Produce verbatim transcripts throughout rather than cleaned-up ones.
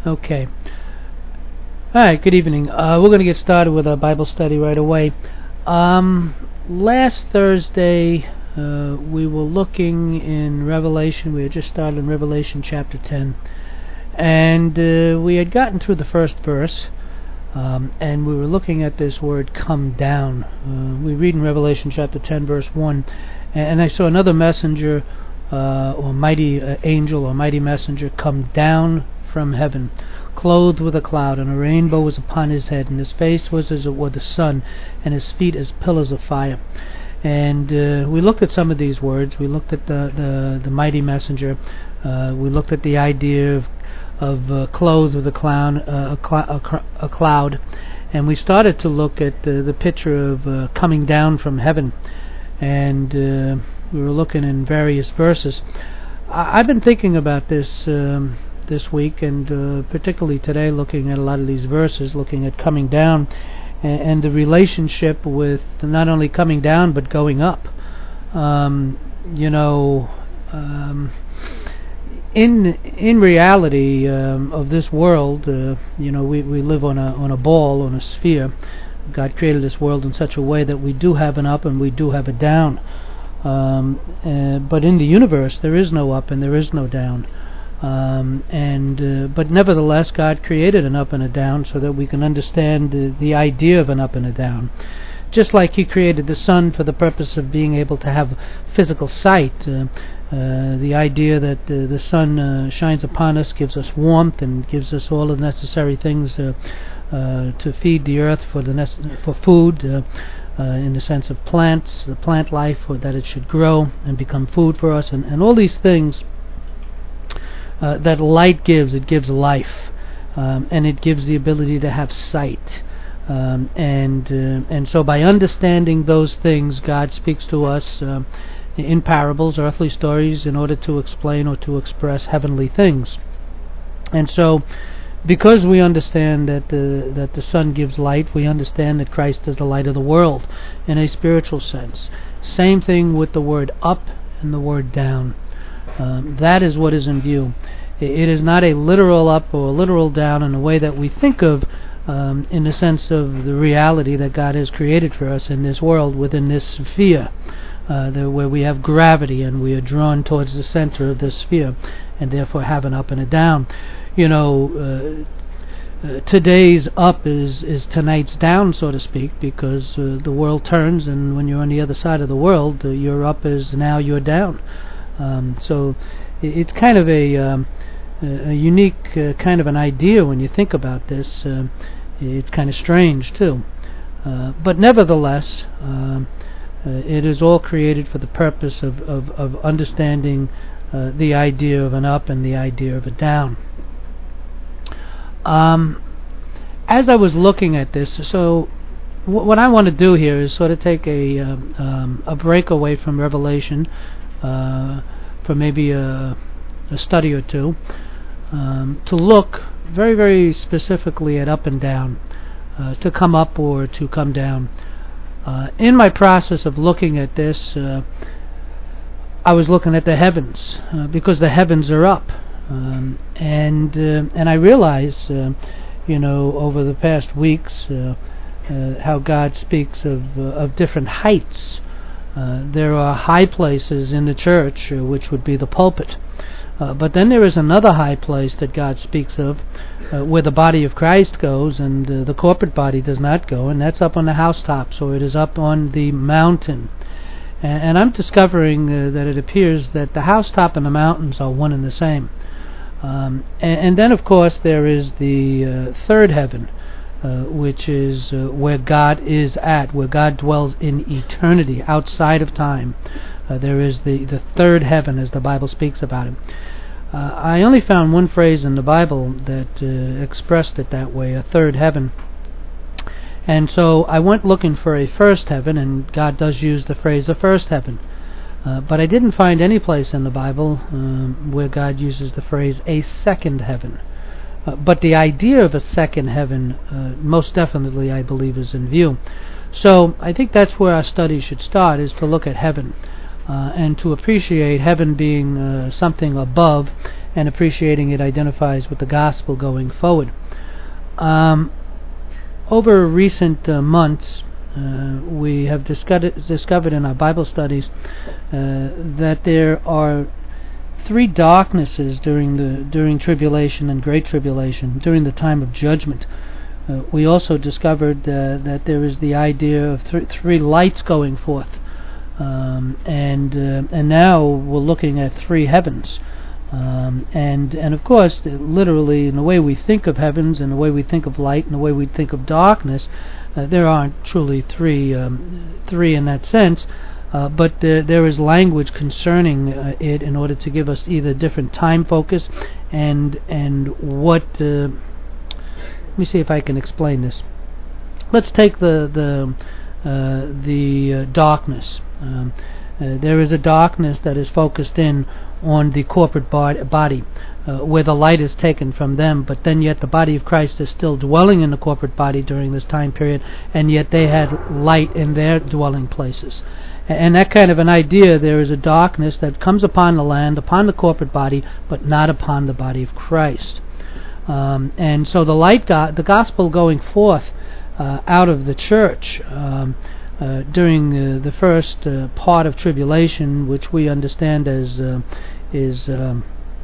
Okay. All right, good evening. Uh, we're going to get started with our Bible study right away. Um, last Thursday, uh, we were looking in Revelation. We had just started in Revelation chapter ten. And uh, we had gotten through the first verse, um, and we were looking at this word, come down. Uh, we read in Revelation chapter ten, verse one, and I saw another messenger, uh, or mighty uh, angel, or mighty messenger, come down from heaven, clothed with a cloud, and a rainbow was upon his head, and his face was as it were the sun, and his feet as pillars of fire. And uh, we looked at some of these words. We looked at the the, the mighty messenger. Uh, we looked at the idea of of uh, clothed with a cloud, uh, a, cl- a, cr- a cloud, and we started to look at uh, the picture of uh, coming down from heaven, and uh, we were looking in various verses. I- I've been thinking about this um, this week, and uh, particularly today, looking at a lot of these verses, looking at coming down, and, and the relationship with not only coming down but going up. Um, you know. Um, In in reality um, of this world, uh, you know, we, we live on a on a ball, on a sphere. God created this world in such a way that we do have an up and we do have a down. Um, uh, but in the universe, there is no up and there is no down. Um, and uh, but nevertheless, God created an up and a down so that we can understand the, the idea of an up and a down. Just like He created the sun for the purpose of being able to have physical sight. Uh, Uh, the idea that uh, the sun uh, shines upon us gives us warmth and gives us all the necessary things uh, uh, to feed the earth for the nece- for food, uh, uh, in the sense of plants, the plant life, or that it should grow and become food for us, and, and all these things uh, that light gives. It gives life, um, and it gives the ability to have sight. Um, and uh, and so by understanding those things, God speaks to us Uh, in parables, earthly stories, in order to explain or to express heavenly things. And so, because we understand that the that the sun gives light, we understand that Christ is the light of the world in a spiritual sense. Same thing with the word up and the word down. Um, that is what is in view. It is not a literal up or a literal down in the way that we think of, um, in the sense of the reality that God has created for us in this world, within this sphere. Uh, the, where we have gravity and we are drawn towards the center of this sphere, and therefore have an up and a down. You know, uh, uh, today's up is, is tonight's down, so to speak, because uh, the world turns, and when you're on the other side of the world, uh, your up is now your down. Um, so it's kind of a, um, a unique uh, kind of an idea when you think about this. Uh, it's kind of strange too, uh, but nevertheless. Uh, Uh, it is all created for the purpose of, of, of understanding uh, the idea of an up and the idea of a down. Um, as I was looking at this, so w- what I want to do here is sort of take a, um, um, a break away from Revelation uh, for maybe a, a study or two, um, to look very, very specifically at up and down, uh, to come up or to come down. Uh, in my process of looking at this, uh, I was looking at the heavens, uh, because the heavens are up, um, and uh, and I realize, uh, you know, over the past weeks, uh, uh, how God speaks of uh, of different heights. Uh, there are high places in the church, uh, which would be the pulpit. Uh, but then there is another high place that God speaks of, uh, where the body of Christ goes and uh, the corporate body does not go, and that's up on the housetop, so it is up on the mountain. And, and I'm discovering uh, that it appears that the housetop and the mountains are one and the same. Um, and, and then, of course, there is the uh, third heaven, uh, which is uh, where God is at, where God dwells in eternity, outside of time. Uh, there is the, the third heaven, as the Bible speaks about it. Uh, I only found one phrase in the Bible that uh, expressed it that way, a third heaven. And so I went looking for a first heaven, and God does use the phrase a first heaven. Uh, but I didn't find any place in the Bible um, where God uses the phrase a second heaven. Uh, but the idea of a second heaven, uh, most definitely, I believe, is in view. So I think that's where our study should start, is to look at heaven. uh, and to appreciate heaven being uh, something above, and appreciating it identifies with the gospel going forward. Um, over recent uh, months, uh, we have discovered, discovered in our Bible studies uh, that there are three darknesses during the during tribulation and great tribulation, during the time of judgment. Uh, we also discovered uh, that there is the idea of th- three lights going forth, um, and uh, and now we're looking at three heavens, um, and and of course, literally, in the way we think of heavens, and the way we think of light, and the way we think of darkness, uh, there aren't truly three um, three in that sense. Uh, but uh, there is language concerning uh, it in order to give us either different time focus and and what. Uh, let me see if I can explain this. Let's take the the uh, the uh, darkness. Um, uh, there is a darkness that is focused in on the corporate body, uh, where the light is taken from them, but then yet the body of Christ is still dwelling in the corporate body during this time period, and yet they had light in their dwelling places. And that kind of an idea, there is a darkness that comes upon the land, upon the corporate body, but not upon the body of Christ. Um, and so the light, go- the gospel going forth uh, out of the church um, uh, during uh, the first uh, part of tribulation, which we understand as uh, is um,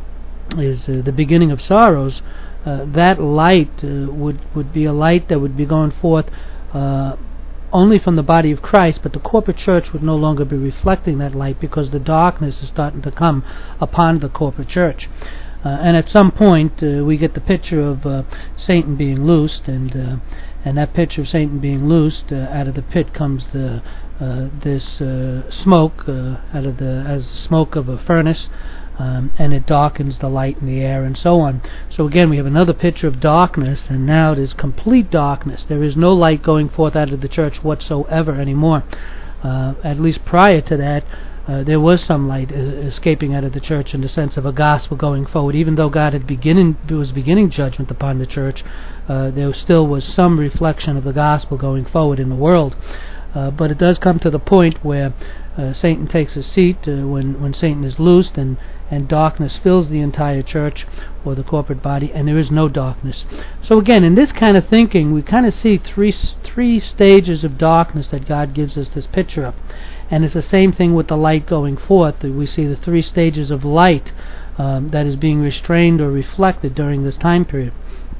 is uh, the beginning of sorrows, uh, that light uh, would would be a light that would be going forth Uh, only from the body of Christ, but the corporate church would no longer be reflecting that light because the darkness is starting to come upon the corporate church. Uh, and at some point, uh, we get the picture of uh, Satan being loosed, and uh, and that picture of Satan being loosed, uh, out of the pit comes the uh, this uh, smoke, uh, out of the as the smoke of a furnace. Um, and it darkens the light in the air, and so on. So again, we have another picture of darkness, and now it is complete darkness. There is no light going forth out of the church whatsoever anymore. Uh, at least prior to that, uh, there was some light uh, escaping out of the church in the sense of a gospel going forward. Even though God had beginning was beginning judgment upon the church, uh, there still was some reflection of the gospel going forward in the world. Uh, but it does come to the point where uh, Satan takes a seat uh, when when Satan is loosed, and and darkness fills the entire church or the corporate body, and there is no darkness. So again, in this kind of thinking, we kind of see three three stages of darkness that God gives us this picture of. And it's the same thing with the light going forth. We see the three stages of light um, that is being restrained or reflected during this time period.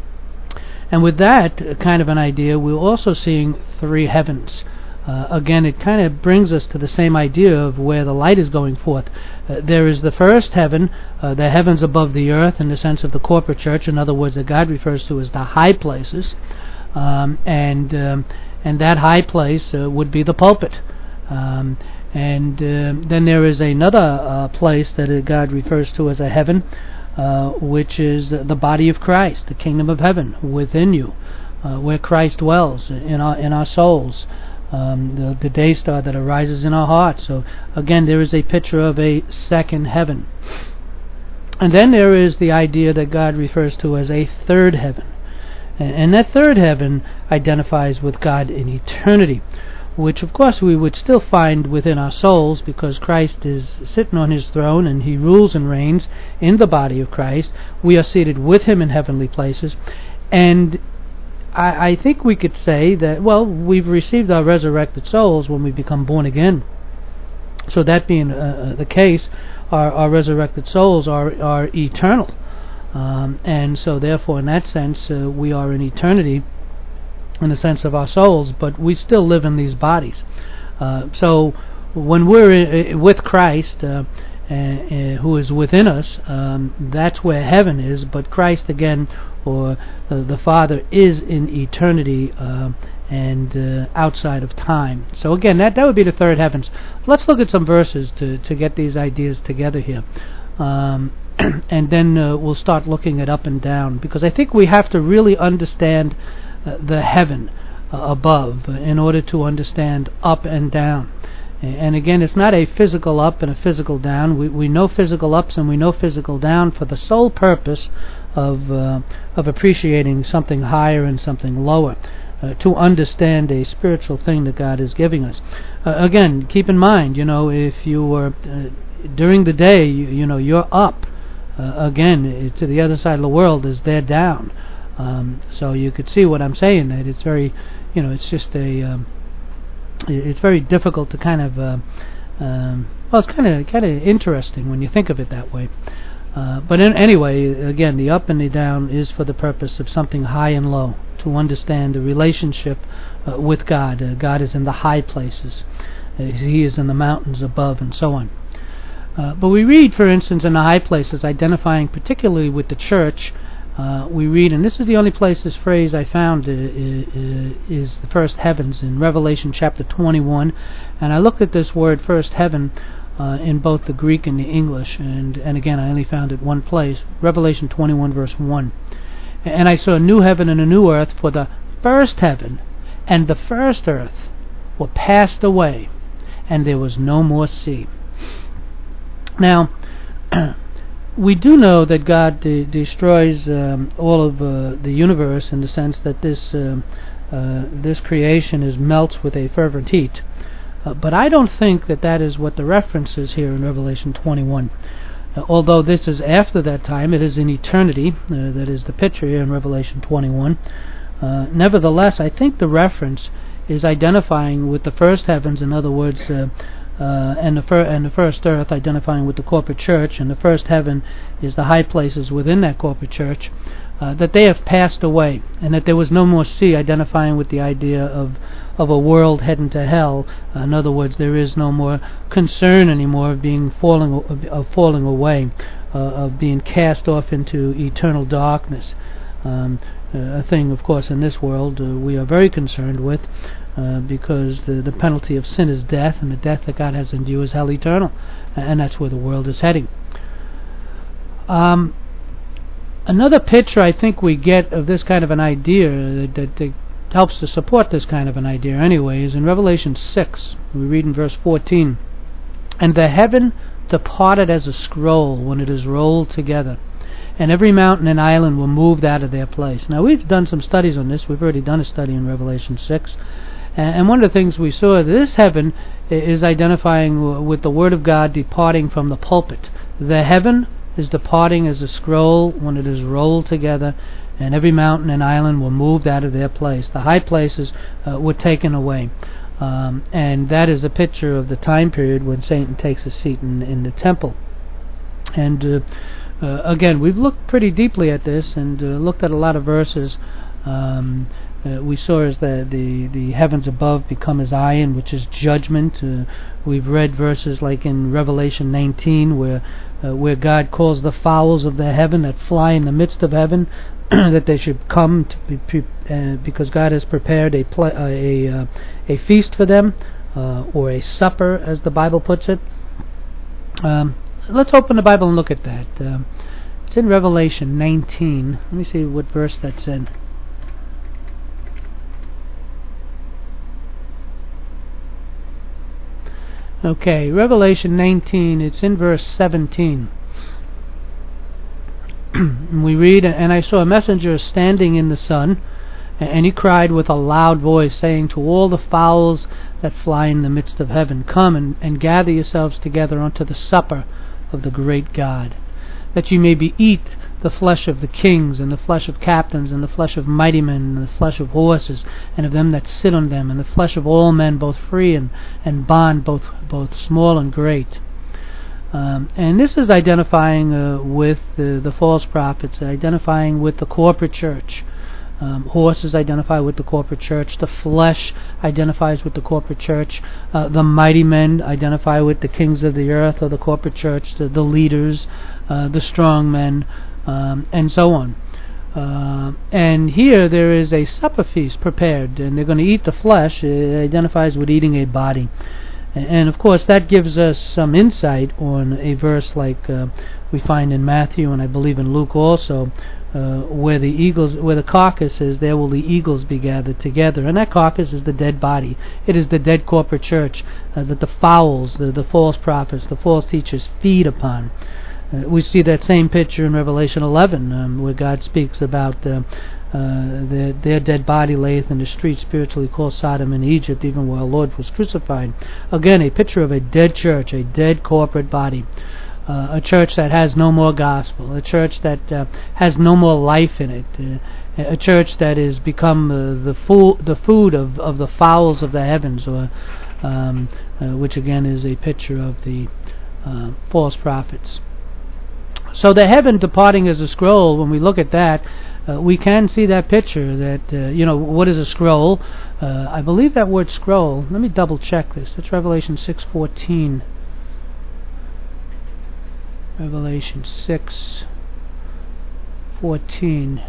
And with that kind of an idea, we're also seeing three heavens. Uh, again, it kind of brings us to the same idea of where the light is going forth. Uh, there is the first heaven, uh, the heavens above the earth, in the sense of the corporate church. In other words, that God refers to as the high places, um, and um, and that high place uh, would be the pulpit. Um, and uh, then there is another uh, place that uh, God refers to as a heaven, uh, which is uh, the body of Christ, the kingdom of heaven within you, uh, where Christ dwells in our in our souls. Um, the, the day star that arises in our hearts. So again, there is a picture of a second heaven. And then there is the idea that God refers to as a third heaven. And, and that third heaven identifies with God in eternity, which of course we would still find within our souls, because Christ is sitting on his throne and he rules and reigns in the body of Christ. We are seated with him in heavenly places. And I, I think we could say that, well, we've received our resurrected souls when we become born again. So that being uh, the case, our, our resurrected souls are, are eternal. Um, and so therefore, in that sense, uh, we are in eternity in the sense of our souls, but we still live in these bodies. Uh, so when we're I- with Christ, uh, uh, uh, who is within us, um, that's where heaven is, but Christ again, or uh, the Father, is in eternity uh, and uh, outside of time. So again, that, that would be the third heavens. Let's look at some verses to, to get these ideas together here. Um, and then uh, we'll start looking at up and down, because I think we have to really understand uh, the heaven uh, above in order to understand up and down. And again, it's not a physical up and a physical down. We we know physical ups and we know physical down for the sole purpose of uh, of appreciating something higher and something lower. uh, to understand a spiritual thing that God is giving us. Uh, again, keep in mind, you know, if you were uh, during the day, you, you know, you're up. Uh, again, to the other side of the world is they're down. Um, so you could see what I'm saying. That it's very, you know, it's just a, um, it's very difficult to kind of, uh, um, well, it's kind of kind of interesting when you think of it that way. Uh, but in, anyway, again, the up and the down is for the purpose of something high and low, to understand the relationship uh, with God. Uh, God is in the high places. Uh, he is in the mountains above, and so on. Uh, but we read, for instance, in the high places, identifying particularly with the church, uh, we read, and this is the only place this phrase I found uh, uh, is the first heavens in Revelation chapter twenty-one. And I looked at this word, first heaven, uh, in both the Greek and the English, and, and again, I only found it one place, Revelation twenty-one, verse one. And I saw a new heaven and a new earth, for the first heaven and the first earth were passed away, and there was no more sea. Now, we do know that God de- destroys um, all of uh, the universe in the sense that this uh, uh, this creation is melts with a fervent heat. Uh, but I don't think that that is what the reference is here in Revelation twenty-one. Uh, although this is after that time, it is in eternity. Uh, that is the picture here in Revelation twenty-one. Uh, nevertheless, I think the reference is identifying with the first heavens. In other words, uh, Uh, and, the fir- and the first earth, identifying with the corporate church, and the first heaven is the high places within that corporate church, uh, that they have passed away, and that there was no more sea, identifying with the idea of of a world heading to hell. Uh, in other words, there is no more concern anymore of being falling of, of falling away, uh, of being cast off into eternal darkness. Um, uh, a thing, of course, in this world uh, we are very concerned with. Uh, because the, the penalty of sin is death, and the death that God has in view is hell eternal, and that's where the world is heading. Um, another picture I think we get of this kind of an idea that, that, that helps to support this kind of an idea anyway is in Revelation six. We read in verse fourteen, "And the heaven departed as a scroll when it is rolled together, and every mountain and island were moved out of their place." Now, we've done some studies on this. We've already done a study in Revelation six. And one of the things we saw, this heaven is identifying with the Word of God departing from the pulpit. The heaven is departing as a scroll when it is rolled together, and every mountain and island were moved out of their place. The high places uh, were taken away. Um, and that is a picture of the time period when Satan takes a seat in, in the temple. And uh, uh, again, we've looked pretty deeply at this and uh, looked at a lot of verses. Um, Uh, we saw as the, the the heavens above become as iron, which is judgment. Uh, we've read verses like in Revelation nineteen, where uh, where God calls the fowls of the heaven that fly in the midst of heaven that they should come to be pre- uh, because God has prepared a pl- uh, a uh, a feast for them, uh, or a supper, as the Bible puts it. Um, let's open the Bible and look at that. Um, it's in Revelation nineteen. Let me see what verse that's in. Okay, Revelation nineteen, it's in verse seventeen. We read, "And I saw a messenger standing in the sun, and he cried with a loud voice, saying to all the fowls that fly in the midst of heaven, Come and, and gather yourselves together unto the supper of the great God, that ye may be eat the flesh of the kings, and the flesh of captains, and the flesh of mighty men, and the flesh of horses, and of them that sit on them, and the flesh of all men, both free and, and bond, both both small and great." Um, and this is identifying uh, with the, the false prophets, identifying with the corporate church. Um, horses identify with the corporate church. The flesh identifies with the corporate church. Uh, the mighty men identify with the kings of the earth or the corporate church, the, the leaders, uh, the strong men, um, and so on. Uh, and here there is a supper feast prepared, and they're going to eat the flesh. It identifies with eating a body. And, and of course that gives us some insight on a verse like uh, we find in Matthew, and I believe in Luke also, Uh, where the eagles, where the carcass is, there will the eagles be gathered together, and that carcass is the dead body. It is the dead corporate church uh, that the fowls, the, the false prophets, the false teachers feed upon. Uh, we see that same picture in Revelation eleven, um, where God speaks about uh, uh, their, their dead body layeth in the street, spiritually called Sodom in Egypt, even where our Lord was crucified. Again, a picture of a dead church, a dead corporate body. Uh, a church that has no more gospel, a church that uh, has no more life in it, uh, a church that has become uh, the, fo- the food of, of the fowls of the heavens, or um, uh, which again is a picture of the uh, false prophets. So the heaven departing as a scroll, when we look at that, uh, we can see that picture that, uh, you know, what is a scroll? Uh, I believe that word scroll, let me double check this, that's Revelation six fourteen. Revelation six fourteen.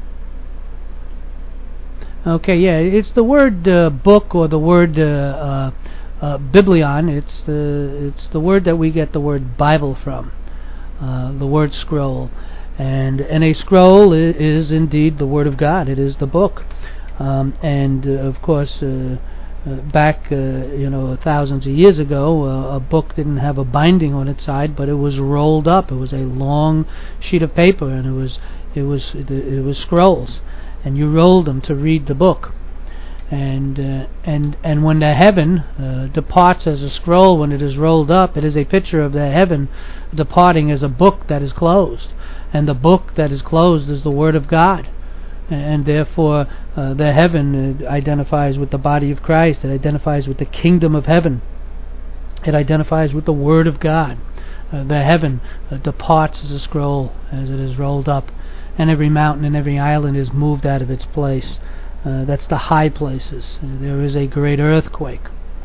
Okay, yeah, it's the word uh, book, or the word uh, uh, uh, biblion. It's the it's the word that we get the word Bible from, uh, the word scroll, and and a scroll is, is indeed the Word of God. It is the book, um, and uh, of course. Uh, Uh, back, uh, you know, thousands of years ago, uh, a book didn't have a binding on its side, but it was rolled up. It was a long sheet of paper, and it was, it was, it was scrolls, and you rolled them to read the book. And uh, and and when the heaven uh, departs as a scroll, when it is rolled up, it is a picture of the heaven departing as a book that is closed, and the book that is closed is the Word of God. And therefore uh, the heaven uh, identifies with the body of Christ. It identifies with the kingdom of heaven. It identifies with the Word of God. Uh, the heaven uh, departs as a scroll as it is rolled up, and every mountain and every island is moved out of its place. Uh, that's the high places. Uh, there is a great earthquake.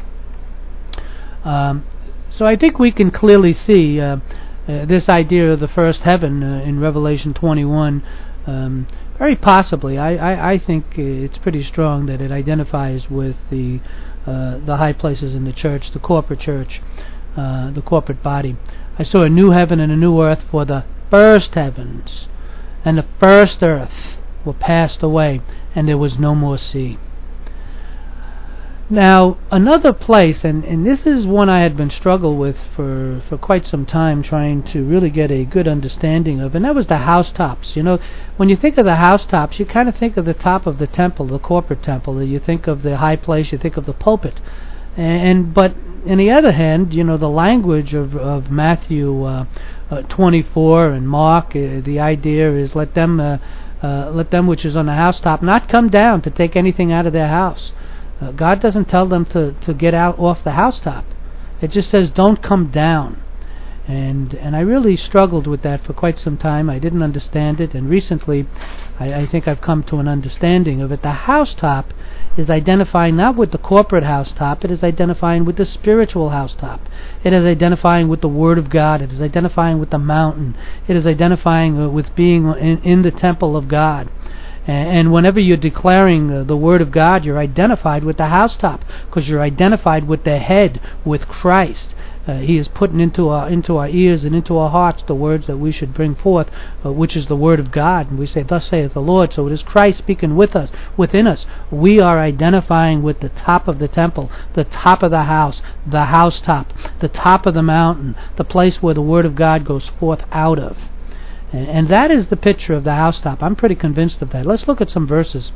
Um, so I think we can clearly see uh, uh, this idea of the first heaven uh, in Revelation twenty-one. Um, Very possibly, I, I, I think it's pretty strong that it identifies with the uh, the high places in the church, the corporate church, uh, the corporate body. I saw a new heaven and a new earth, for the first heavens and the first earth were passed away, and there was no more sea. Now, another place, and, and this is one I had been struggling with for, for quite some time, trying to really get a good understanding of, and that was the housetops. You know, when you think of the housetops, you kind of think of the top of the temple, the corporate temple. You think of the high place, you think of the pulpit. And, and but on the other hand, you know, the language of, of Matthew uh, uh, twenty-four and Mark, uh, the idea is let them, uh, uh, let them which is on the housetop not come down to take anything out of their house. Uh, God doesn't tell them to, to get out off the housetop. It just says don't come down. And and I really struggled with that for quite some time. I didn't understand it, and recently I, I think I've come to an understanding of it. The housetop is identifying not with the corporate housetop, it is identifying with the spiritual housetop. It is identifying with the Word of God. It is identifying with the mountain. It is identifying uh, with being in, in the temple of God. And whenever you're declaring uh, the Word of God, you're identified with the housetop, because you're identified with the head, with Christ. Uh, he is putting into our into our ears and into our hearts the words that we should bring forth, uh, which is the Word of God. And we say, "Thus saith the Lord." So it is Christ speaking with us, within us. We are identifying with the top of the temple, the top of the house, the housetop, the top of the mountain, the place where the Word of God goes forth out of. And that is the picture of the housetop. I'm pretty convinced of that. Let's look at some verses.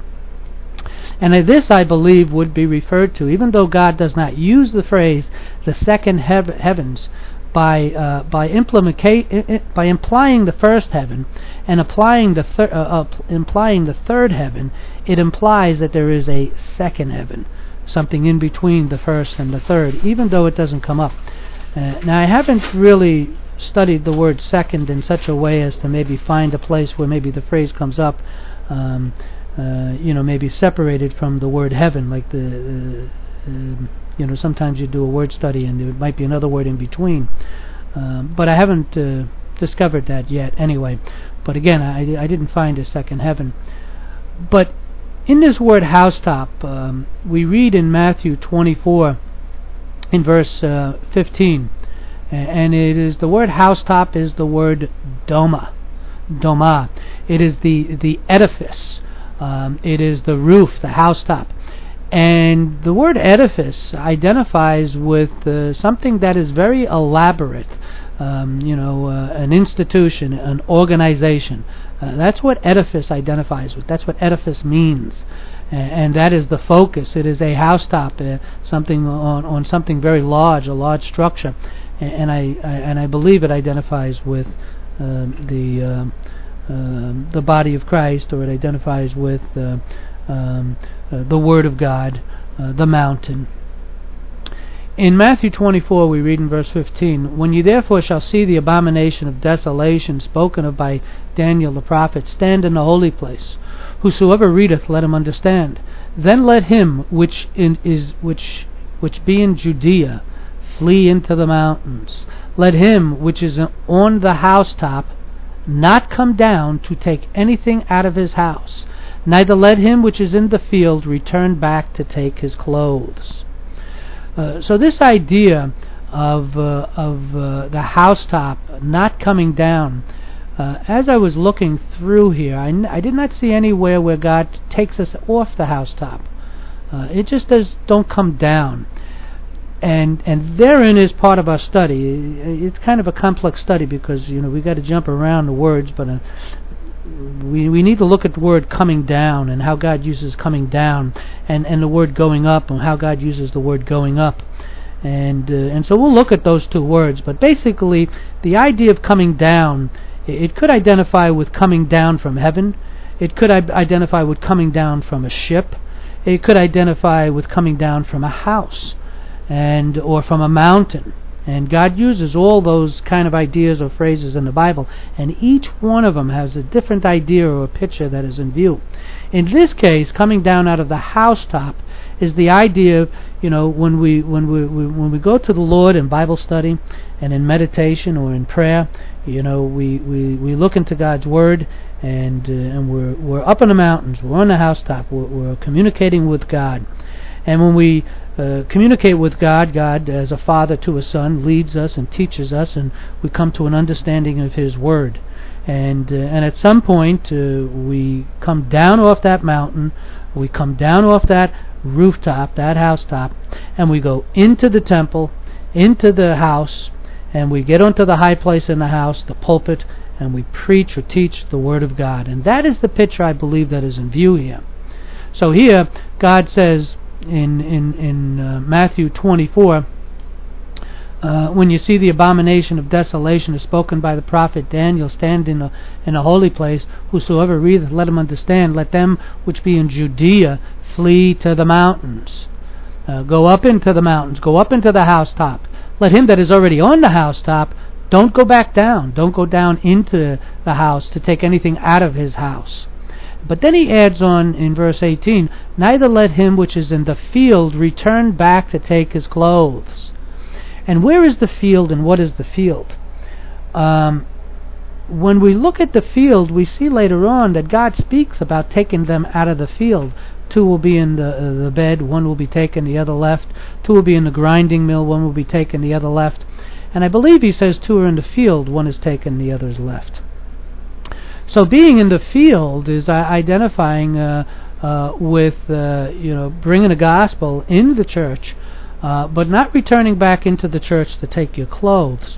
And this, I believe, would be referred to, even though God does not use the phrase the second hev- heavens, by uh, by, implica- by implying the first heaven and applying the thir- uh, uh, implying the third heaven, it implies that there is a second heaven, something in between the first and the third, even though it doesn't come up. Uh, now, I haven't really studied the word second in such a way as to maybe find a place where maybe the phrase comes up, um, uh, you know, maybe separated from the word heaven, like the, uh, uh, you know, sometimes you do a word study and there might be another word in between. Um, but I haven't uh, discovered that yet anyway. But again, I, I didn't find a second heaven. But in this word housetop, um, we read in Matthew twenty-four in verse uh, fifteen, and it is the word housetop is the word doma, doma. It is the the edifice. Um, it is the roof, the housetop. And the word edifice identifies with uh, something that is very elaborate, um, you know, uh, an institution, an organization. Uh, that's what edifice identifies with. That's what edifice means. And, and that is the focus. It is a housetop, uh, something on, on something very large, a large structure. And, and I, I and I believe it identifies with uh, the uh, uh, the body of Christ, or it identifies with uh, um, uh, the Word of God, uh, the mountain. In Matthew twenty-four, we read in verse fifteen, "When ye therefore shall see the abomination of desolation spoken of by Daniel the prophet stand in the holy place, whosoever readeth, let him understand. Then let him which in is which which be in Judea flee into the mountains. Let him which is on the housetop not come down to take anything out of his house, neither let him which is in the field return back to take his clothes." Uh, so this idea of uh, of uh, the housetop not coming down, uh, as I was looking through here, I, n- I did not see anywhere where God takes us off the housetop. Uh, it just does don't come down, and and therein is part of our study. It's kind of a complex study because you know we got to jump around the words, but uh, we we need to look at the word coming down and how God uses coming down, and, and the word going up and how God uses the word going up, and uh, and so we'll look at those two words. But basically, the idea of coming down, it could identify with coming down from heaven. It could I- identify with coming down from a ship. It could identify with coming down from a house, and or from a mountain. And God uses all those kind of ideas or phrases in the Bible, and each one of them has a different idea or a picture that is in view. In this case, coming down out of the housetop is the idea of, you know, when we when we, we when we go to the Lord in Bible study and in meditation or in prayer, you know, we, we, we look into God's Word, and uh, and we're we're up in the mountains, we're on the housetop, we're, we're communicating with God, and when we Uh, communicate with God, God as a father to a son leads us and teaches us, and we come to an understanding of His Word. And uh, and at some point uh, we come down off that mountain, we come down off that rooftop, that housetop, and we go into the temple, into the house, and we get onto the high place in the house, the pulpit, and we preach or teach the Word of God. And that is the picture I believe that is in view here. So here God says, in in in uh, Matthew twenty-four, uh, when you see the abomination of desolation is spoken by the prophet Daniel, stand in a in a holy place, whosoever readeth, let him understand. Let them which be in Judea flee to the mountains. Uh, go up into the mountains, go up into the housetop. Let him that is already on the housetop, don't go back down, don't go down into the house to take anything out of his house. But then he adds on in verse eighteen, neither let him which is in the field return back to take his clothes. And where is the field, and what is the field? Um, when we look at the field, we see later on that God speaks about taking them out of the field. Two will be in the, uh, the bed, one will be taken, the other left. Two will be in the grinding mill, one will be taken, the other left. And I believe he says two are in the field, one is taken, the other is left. So being in the field is uh, identifying uh, uh, with, uh, you know, bringing the gospel in the church, uh, but not returning back into the church to take your clothes.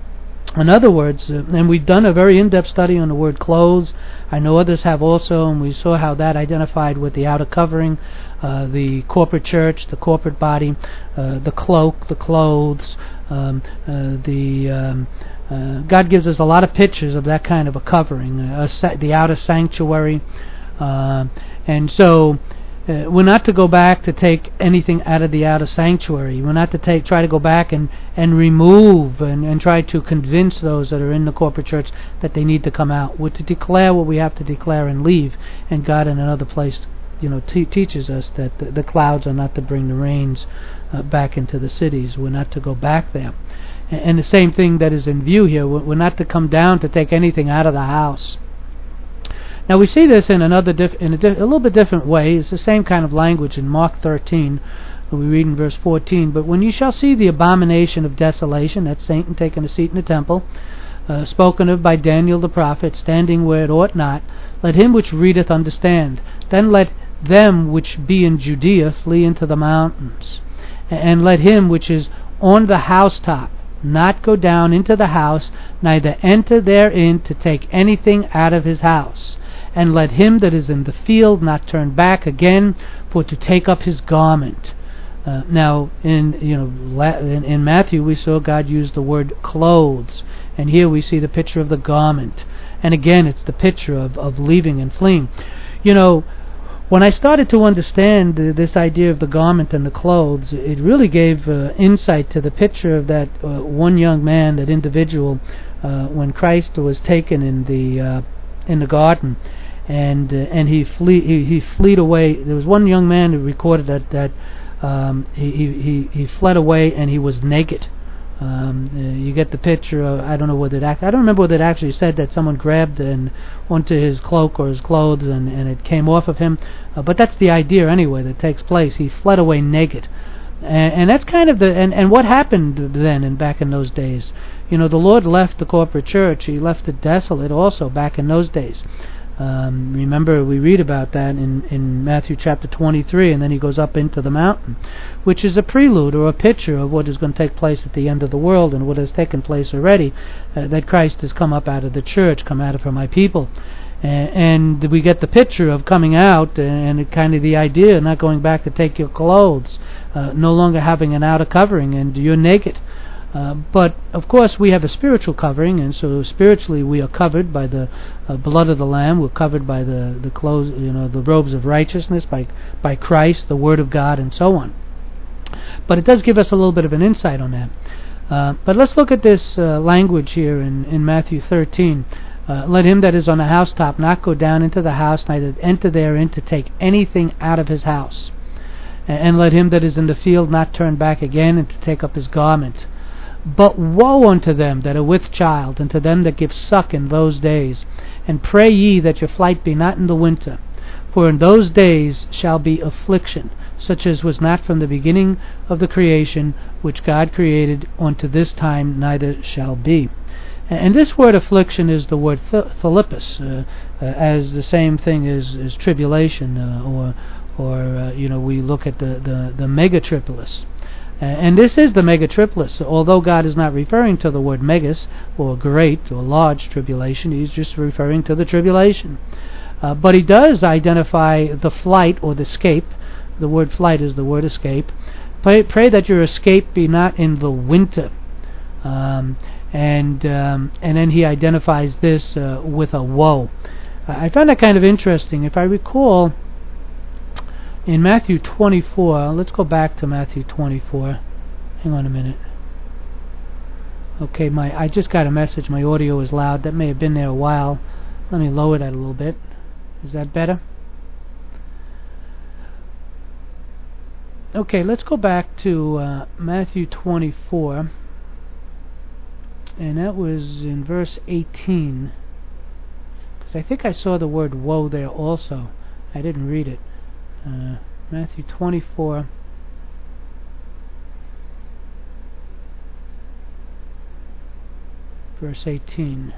In other words, uh, and we've done a very in-depth study on the word clothes. I know others have also, and we saw how that identified with the outer covering, uh, the corporate church, the corporate body, uh, the cloak, the clothes, um, uh, the... Um, Uh, God gives us a lot of pictures of that kind of a covering, uh, a sa- the outer sanctuary, uh, and so uh, we're not to go back to take anything out of the outer sanctuary. We're not to take try to go back and, and remove and, and try to convince those that are in the corporate church that they need to come out. We're to declare what we have to declare and leave, and God in another place, you know, te- teaches us that the, the clouds are not to bring the rains uh, back into the cities. We're not to go back there. And the same thing that is in view here, we're not to come down to take anything out of the house. Now we see this in another, diff- in a, di- a little bit different way. It's the same kind of language in Mark thirteen. We read in verse fourteen, but when you shall see the abomination of desolation, that's Satan taking a seat in the temple, uh, spoken of by Daniel the prophet, standing where it ought not, let him which readeth understand. Then let them which be in Judea flee into the mountains, and let him which is on the housetop not go down into the house, neither enter therein to take anything out of his house. And let him that is in the field not turn back again, for to take up his garment. Uh, now, in you know, in, in Matthew we saw God use the word clothes, and here we see the picture of the garment. And again, it's the picture of, of leaving and fleeing. You know, when I started to understand uh, this idea of the garment and the clothes, it really gave uh, insight to the picture of that uh, one young man, that individual, uh, when Christ was taken in the uh, in the garden, and uh, and he flee he, he fled away. There was one young man who recorded that that um, he, he he fled away and he was naked. Um, uh, you get the picture of, I don't know what it act, I don't remember what it actually said, that someone grabbed and onto his cloak or his clothes and, and it came off of him, uh, but that's the idea anyway that takes place. He fled away naked, and, and that's kind of the and, and what happened then and back in those days. You know, the Lord left the corporate church. He left it desolate also back in those days. Um, remember, we read about that in, in Matthew chapter twenty-three, and then he goes up into the mountain, which is a prelude or a picture of what is going to take place at the end of the world and what has taken place already, uh, that Christ has come up out of the church, come out of her my people. Uh, and we get the picture of coming out, and it kind of the idea, not going back to take your clothes, uh, no longer having an outer covering, and you're naked. Uh, but of course we have a spiritual covering, and so spiritually we are covered by the uh, blood of the Lamb. We're covered by the the clothes, you know, the robes of righteousness, by by Christ, the Word of God, and so on. But it does give us a little bit of an insight on that. Uh, but let's look at this uh, language here in in Matthew thirteen. Uh, let him that is on the housetop not go down into the house, neither enter therein to take anything out of his house. And let him that is in the field not turn back again, and to take up his garment. But woe unto them that are with child, and to them that give suck in those days. And pray ye that your flight be not in the winter. For in those days shall be affliction, such as was not from the beginning of the creation, which God created, unto this time neither shall be. And this word affliction is the word th- philippus, uh, uh, as the same thing as, as tribulation, uh, or, or uh, you know, we look at the, the, the megatripolis. Uh, and this is the megatripolis. Although God is not referring to the word megas, or great, or large tribulation, he's just referring to the tribulation. Uh, but he does identify the flight or the escape. The word flight is the word escape. Pray, pray that your escape be not in the winter. Um, and um, and then he identifies this uh, with a woe. Uh, I found that kind of interesting. If I recall, in Matthew twenty-four, let's go back to Matthew twenty-four. Hang on a minute. Okay, my I just got a message. My audio is loud. That may have been there a while. Let me lower that a little bit. Is that better? Okay, let's go back to uh, Matthew twenty-four. And that was in verse eighteen. Because I think I saw the word woe there also. I didn't read it. Uh, Matthew twenty-four, verse eighteen.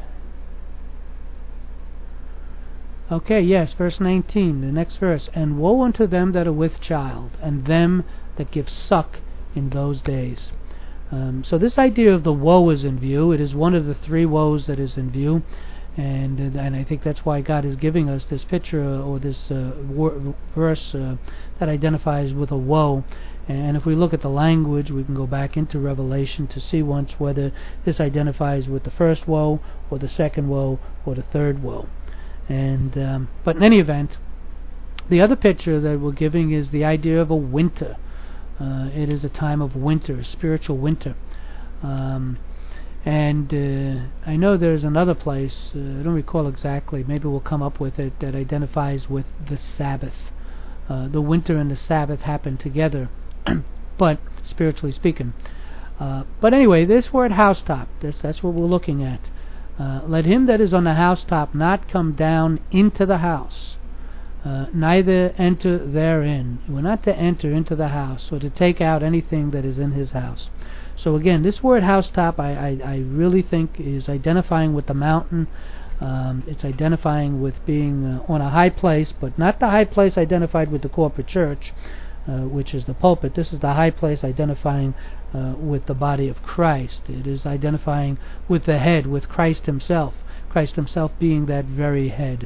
Okay, yes, verse nineteen, the next verse. And woe unto them that are with child, and them that give suck in those days. Um, so this idea of the woe is in view. It is one of the three woes that is in view. And and I think that's why God is giving us this picture uh, or this uh, wor- verse uh, that identifies with a woe. And if we look at the language, we can go back into Revelation to see once whether this identifies with the first woe, or the second woe, or the third woe. And um, but in any event, the other picture that we're giving is the idea of a winter. Uh, it is a time of winter, spiritual winter. Um, And uh, I know there's another place, uh, I don't recall exactly, maybe we'll come up with it, that identifies with the Sabbath. Uh, the winter and the Sabbath happen together, but spiritually speaking. Uh, but anyway, this word housetop, this, that's what we're looking at. Uh, Let him that is on the housetop not come down into the house, uh, neither enter therein. We're not to enter into the house, or to take out anything that is in his house. So again, this word housetop, I, I, I really think is identifying with the mountain. Um, it's identifying with being uh, on a high place, but not the high place identified with the corporate church, uh, which is the pulpit. This is the high place, identifying uh, with the body of Christ. It is identifying with the head, with Christ himself. Christ himself being that very head.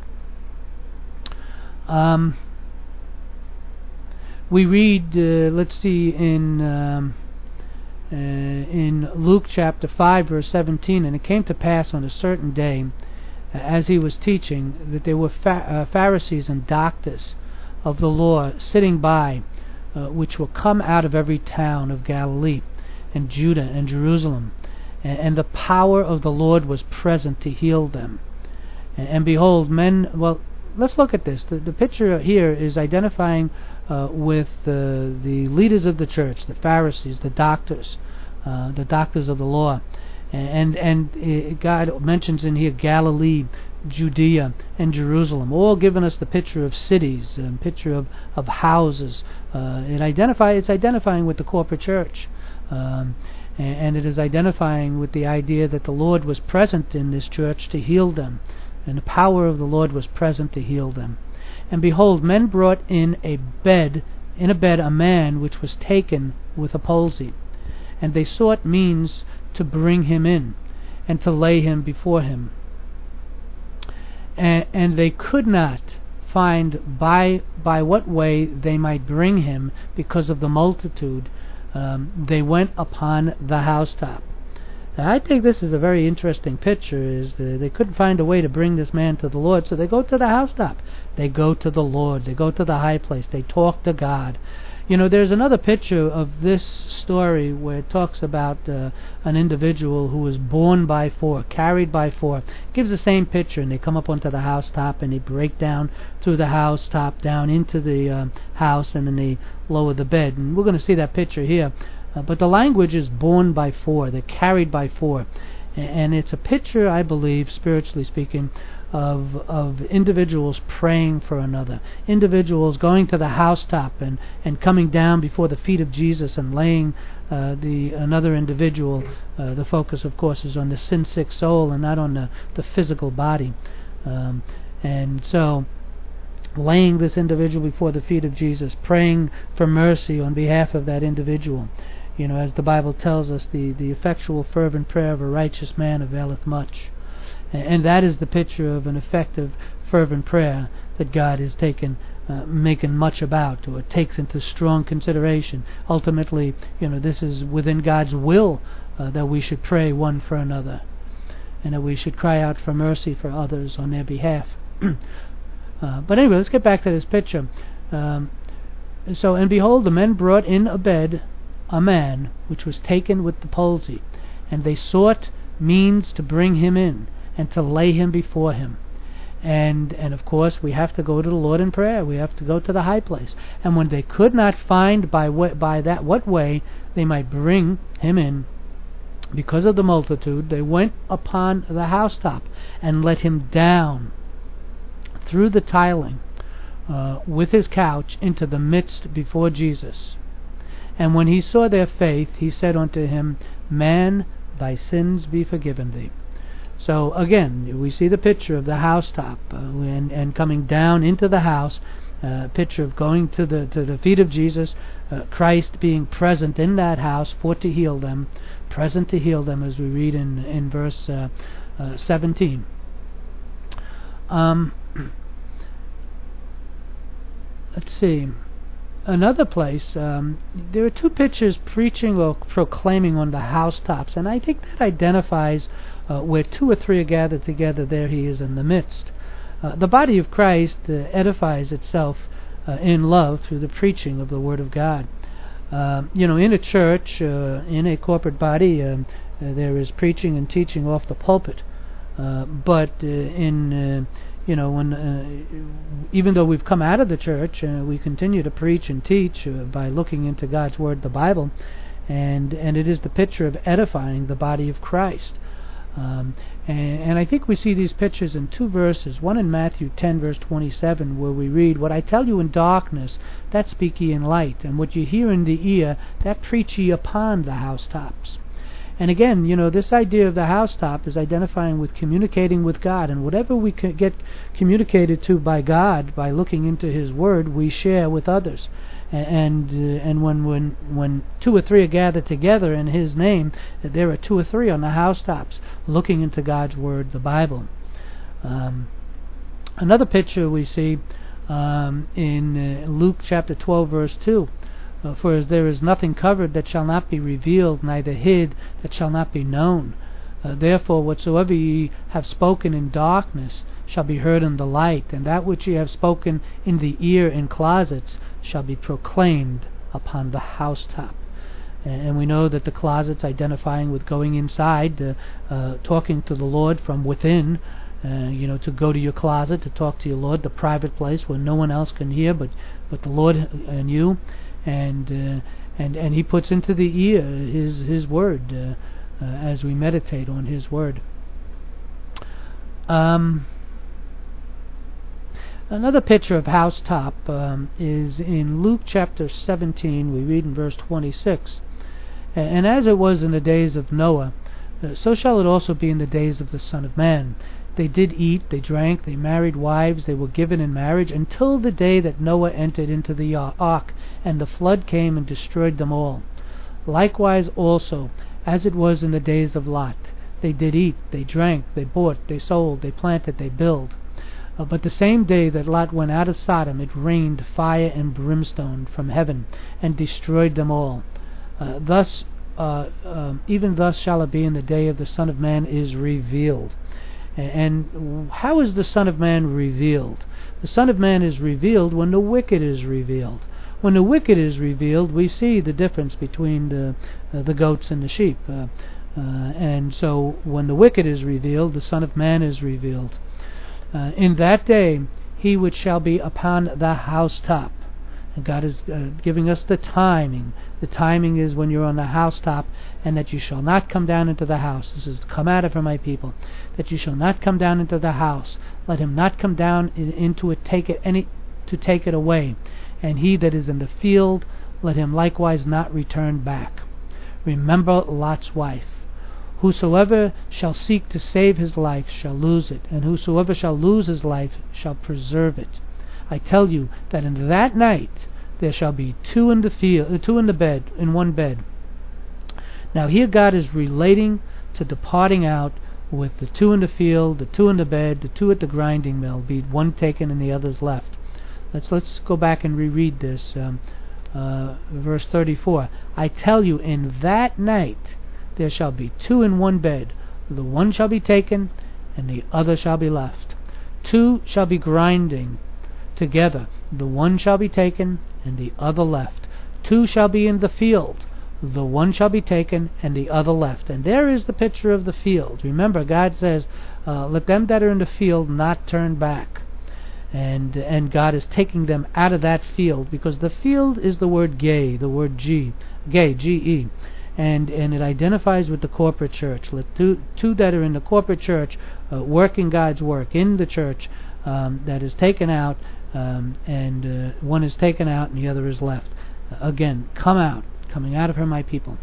Um, we read, uh, let's see, in um, uh, in Luke chapter five, verse seventeen, and it came to pass on a certain day, uh, as he was teaching, that there were fa- uh, Pharisees and doctors of the law sitting by, uh, which were come out of every town of Galilee, and Judah, and Jerusalem. And, and the power of the Lord was present to heal them. And, and behold, men, well, let's look at this. The, the picture here is identifying uh, with uh, the leaders of the church, the Pharisees, the doctors, uh, the doctors of the law. And, and and God mentions in here Galilee, Judea, and Jerusalem, all giving us the picture of cities, a picture of, of houses. Uh, it identify, it's identifying with the corporate church. Um, and, and it is identifying with the idea that the Lord was present in this church to heal them. And the power of the Lord was present to heal them. And behold, men brought in a bed, in a bed a man which was taken with a palsy. And they sought means to bring him in, and to lay him before him. And, and they could not find by by what way they might bring him, because of the multitude. Um, they went upon the housetop. Now, I think this is a very interesting picture. Is uh, they couldn't find a way to bring this man to the Lord, so they go to the housetop. They go to the Lord. They go to the high place. They talk to God. You know, there's another picture of this story where it talks about uh, an individual who was borne by four, carried by four. It gives the same picture, and they come up onto the housetop, and they break down through the housetop, down into the uh, house, and then they lower the bed. And we're going to see that picture here. Uh, but the language is borne by four. They're carried by four. And it's a picture, I believe, spiritually speaking, of of individuals praying for another, individuals going to the housetop and, and coming down before the feet of Jesus and laying uh, the another individual. Uh, the focus, of course, is on the sin-sick soul and not on the, the physical body. Um, and so, laying this individual before the feet of Jesus, praying for mercy on behalf of that individual. You know, as the Bible tells us, the, the effectual fervent prayer of a righteous man availeth much. And that is the picture of an effective, fervent prayer that God is taken, uh, making much about, or takes into strong consideration. Ultimately, you know, this is within God's will uh, that we should pray one for another, and that we should cry out for mercy for others on their behalf. uh, but anyway, let's get back to this picture. Um, so, and behold, the men brought in a bed a man which was taken with the palsy, and they sought means to bring him in, and to lay him before him. And and of course we have to go to the Lord in prayer. We have to go to the high place. And when they could not find by what, by that what way they might bring him in, because of the multitude, they went upon the housetop and let him down through the tiling uh, with his couch into the midst before Jesus. And when he saw their faith, he said unto him, Man, thy sins be forgiven thee. So again, we see the picture of the housetop uh, and, and coming down into the house, a uh, picture of going to the to the feet of Jesus, uh, Christ being present in that house for to heal them, present to heal them, as we read in in verse uh, uh, seventeen. Um, let's see. Another place, um, there are two pictures preaching or proclaiming on the housetops, and I think that identifies uh, where two or three are gathered together, there he is in the midst. Uh, the body of Christ uh, edifies itself uh, in love through the preaching of the Word of God. Uh, you know, in a church, uh, in a corporate body, um, uh, there is preaching and teaching off the pulpit. Uh, but uh, in uh, you know, when uh, even though we've come out of the church, uh, we continue to preach and teach uh, by looking into God's Word, the Bible, and and it is the picture of edifying the body of Christ. Um, and, and I think we see these pictures in two verses. One in Matthew ten, verse twenty-seven, where we read, What I tell you in darkness, that speak ye in light, and what ye hear in the ear, that preach ye upon the housetops. And again, you know, this idea of the housetop is identifying with communicating with God, and whatever we can get communicated to by God by looking into His Word, we share with others. And uh, and when when when two or three are gathered together in His name, there are two or three on the housetops looking into God's Word, the Bible. Um, another picture we see um, in uh, Luke chapter twelve, verse two. Uh, For as there is nothing covered that shall not be revealed, neither hid that shall not be known. Uh, therefore, whatsoever ye have spoken in darkness shall be heard in the light, and that which ye have spoken in the ear in closets shall be proclaimed upon the housetop. And we know that the closets identifying with going inside, uh, uh, talking to the Lord from within, uh, you know, to go to your closet to talk to your Lord, the private place where no one else can hear but, but the Lord and you, and uh, and and He puts into the ear His His word uh, uh, as we meditate on His word. Um, Another picture of housetop um, is in Luke chapter seventeen. We read in verse twenty-six. And as it was in the days of Noah, uh, so shall it also be in the days of the Son of Man. They did eat, they drank, they married wives, they were given in marriage, until the day that Noah entered into the ark, and the flood came and destroyed them all. Likewise also, as it was in the days of Lot, they did eat, they drank, they bought, they sold, they planted, they built. Uh, but the same day that Lot went out of Sodom, it rained fire and brimstone from heaven, and destroyed them all. Uh, thus, uh, um, even thus shall it be in the day of the Son of Man is revealed. And how is the Son of Man revealed? The Son of Man is revealed when the wicked is revealed. When the wicked is revealed, we see the difference between the, uh, the goats and the sheep. Uh, uh, and so when the wicked is revealed, the Son of Man is revealed. Uh, in that day, he which shall be upon the housetop. And God is uh, giving us the timing. The timing is when you're on the housetop, and that you shall not come down into the house. This is, come out of her, my people. That you shall not come down into the house. Let him not come down in, into it, take it any to take it away. And he that is in the field, let him likewise not return back. Remember Lot's wife. Whosoever shall seek to save his life shall lose it, and whosoever shall lose his life shall preserve it. I tell you that in that night there shall be two in the field, uh, two in the bed, in one bed. Now here God is relating to departing out with the two in the field, the two in the bed, the two at the grinding mill, be one taken and the others left. Let's let's go back and reread this. Um, uh, verse thirty-four. I tell you, in that night there shall be two in one bed. The one shall be taken, and the other shall be left. Two shall be grinding together. The one shall be taken, and the other left. Two shall be in the field. The one shall be taken, and the other left. And there is the picture of the field. Remember, God says, uh, let them that are in the field not turn back. And and God is taking them out of that field, because the field is the word gay, the word G, gay, G E. And and it identifies with the corporate church. Let two, two that are in the corporate church, uh, working God's work in the church, um, that is taken out, um, and uh, one is taken out and the other is left. Uh, again, come out, coming out of her, my people.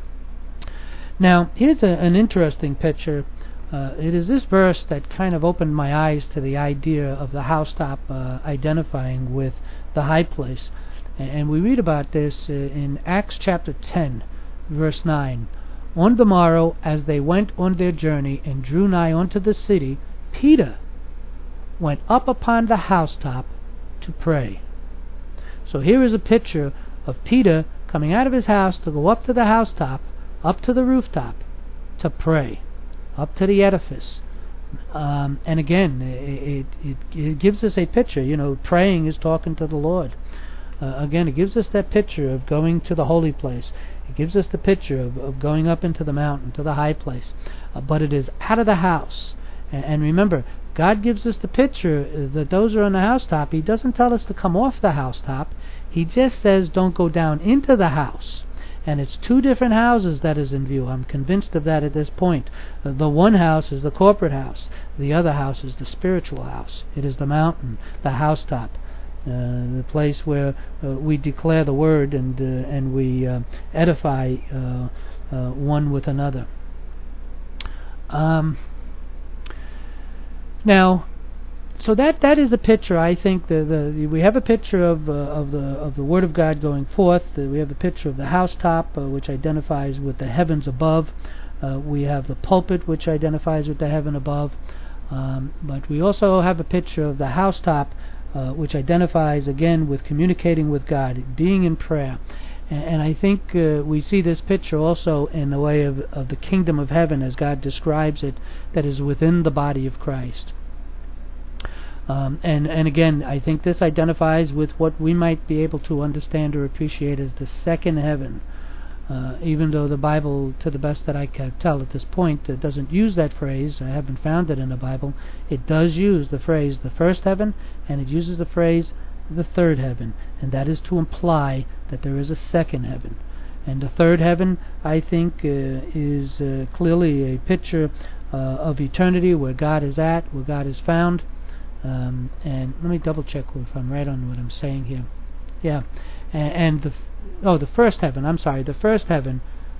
Now, here's a, an interesting picture. Uh, it is this verse that kind of opened my eyes to the idea of the housetop uh, identifying with the high place. And, and we read about this uh, in Acts chapter ten. Verse nine. On the morrow, as they went on their journey and drew nigh unto the city, Peter went up upon the housetop to pray. So here is a picture of Peter coming out of his house to go up to the housetop, up to the rooftop, to pray, up to the edifice. Um, and again, it, it, it gives us a picture. You know, praying is talking to the Lord. Uh, again, it gives us that picture of going to the holy place. It gives us the picture of, of going up into the mountain, to the high place. Uh, but it is out of the house. And, and remember, God gives us the picture that those are on the housetop. He doesn't tell us to come off the housetop. He just says don't go down into the house. And it's two different houses that is in view. I'm convinced of that at this point. Uh, the one house is the corporate house. The other house is the spiritual house. It is the mountain, the housetop. Uh, the place where uh, we declare the word and uh, and we uh, edify uh, uh, one with another. Um, now, so that that is a picture. I think the, the we have a picture of uh, of the of the Word of God going forth. Uh, we have a picture of the housetop, uh, which identifies with the heavens above. Uh, we have the pulpit, which identifies with the heaven above. Um, but we also have a picture of the housetop, uh, which identifies again with communicating with God, being in prayer. And, and I think uh, we see this picture also in the way of, of the kingdom of heaven as God describes it, that is within the body of Christ. Um, and, and again, I think this identifies with what we might be able to understand or appreciate as the second heaven. Uh, even though the Bible, to the best that I can tell at this point, uh, doesn't use that phrase, I haven't found it in the Bible, it does use the phrase the first heaven, and it uses the phrase the third heaven, and that is to imply that there is a second heaven. And the third heaven, I think, uh, is uh, clearly a picture uh, of eternity, where God is at, where God is found. Um, and let me double check if I'm right on what I'm saying here. Yeah, and, and the Oh, the first heaven, I'm sorry, the first heaven.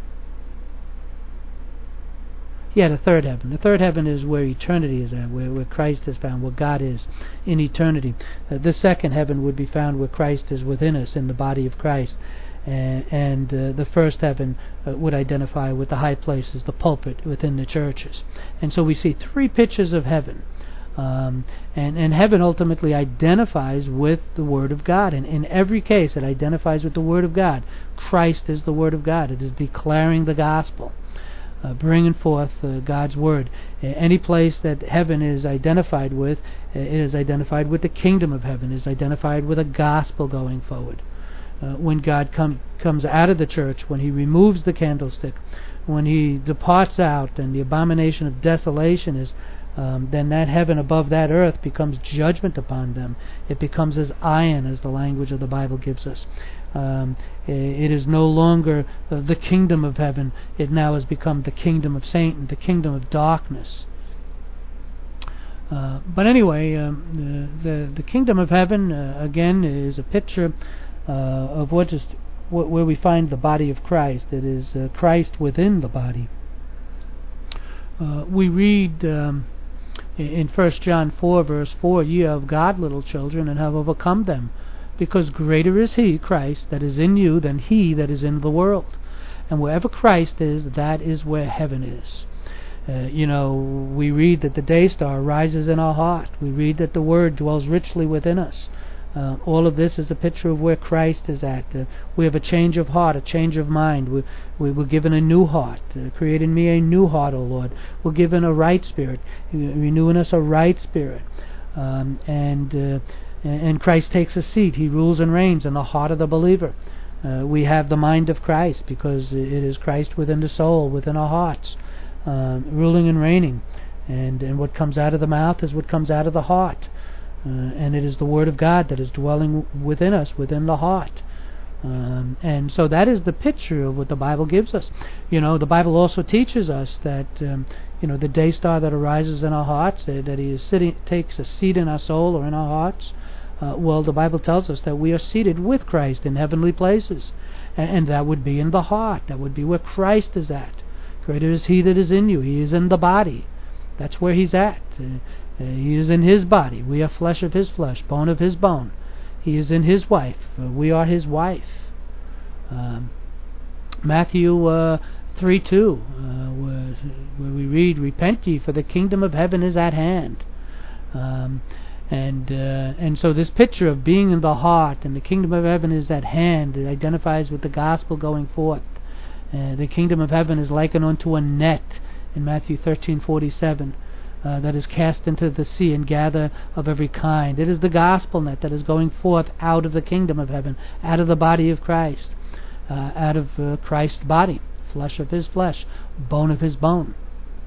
Yeah, the third heaven. The third heaven is where eternity is at, where, where Christ is found, where God is in eternity. Uh, the second heaven would be found where Christ is within us, in the body of Christ. Uh, and uh, the first heaven uh, would identify with the high places, the pulpit within the churches. And so we see three pictures of heaven. Um, and, and heaven ultimately identifies with the Word of God. And in every case, it identifies with the Word of God. Christ is the Word of God. It is declaring the gospel, uh, bringing forth uh, God's Word. Uh, any place that heaven is identified with, uh, it is identified with the kingdom of heaven. It is identified with a gospel going forward. Uh, when God com- comes out of the church, when He removes the candlestick, when He departs out and the abomination of desolation is Um, then that heaven above that earth becomes judgment upon them. It becomes as iron, as the language of the Bible gives us. Um, it is no longer uh, the kingdom of heaven. It now has become the kingdom of Satan, the kingdom of darkness. Uh, but anyway, um, the, the the kingdom of heaven uh, again is a picture uh, of what is wh- where we find the body of Christ. It is uh, Christ within the body. Uh, we read. Um, In First John four, verse four, "Ye are of God, little children, and have overcome them, because greater is He, Christ, that is in you, than he that is in the world." And wherever Christ is, that is where heaven is. Uh, you know, we read that the day star rises in our heart. We read that the Word dwells richly within us. Uh, all of this is a picture of where Christ is at. Uh, we have a change of heart, a change of mind. We, we were given a new heart. Uh, create in me a new heart, O Lord. We're given a right spirit. Renew in us a right spirit. Um, and uh, and Christ takes a seat. He rules and reigns in the heart of the believer. Uh, we have the mind of Christ, because it is Christ within the soul, within our hearts, uh, ruling and reigning. And, and what comes out of the mouth is what comes out of the heart. Uh, and it is the Word of God that is dwelling within us, within the heart. Um, and so that is the picture of what the Bible gives us. You know, the Bible also teaches us that, um, you know, the day star that arises in our hearts, uh, that He is sitting, takes a seat in our soul or in our hearts. Uh, well, the Bible tells us that we are seated with Christ in heavenly places. And, and that would be in the heart. That would be where Christ is at. Greater is He that is in you. He is in the body. That's where He's at. Uh, Uh, he is in His body. We are flesh of His flesh, bone of His bone. He is in His wife. Uh, we are His wife. Um, Matthew uh, three two, uh, where, where we read, "Repent ye, for the kingdom of heaven is at hand." Um, and uh, and so this picture of being in the heart and the kingdom of heaven is at hand, it identifies with the gospel going forth. Uh, the kingdom of heaven is likened unto a net in Matthew thirteen forty-seven. Uh, that is cast into the sea and gather of every kind. It is the gospel net that is going forth out of the kingdom of heaven, out of the body of Christ, uh, out of uh, Christ's body, flesh of His flesh, bone of His bone.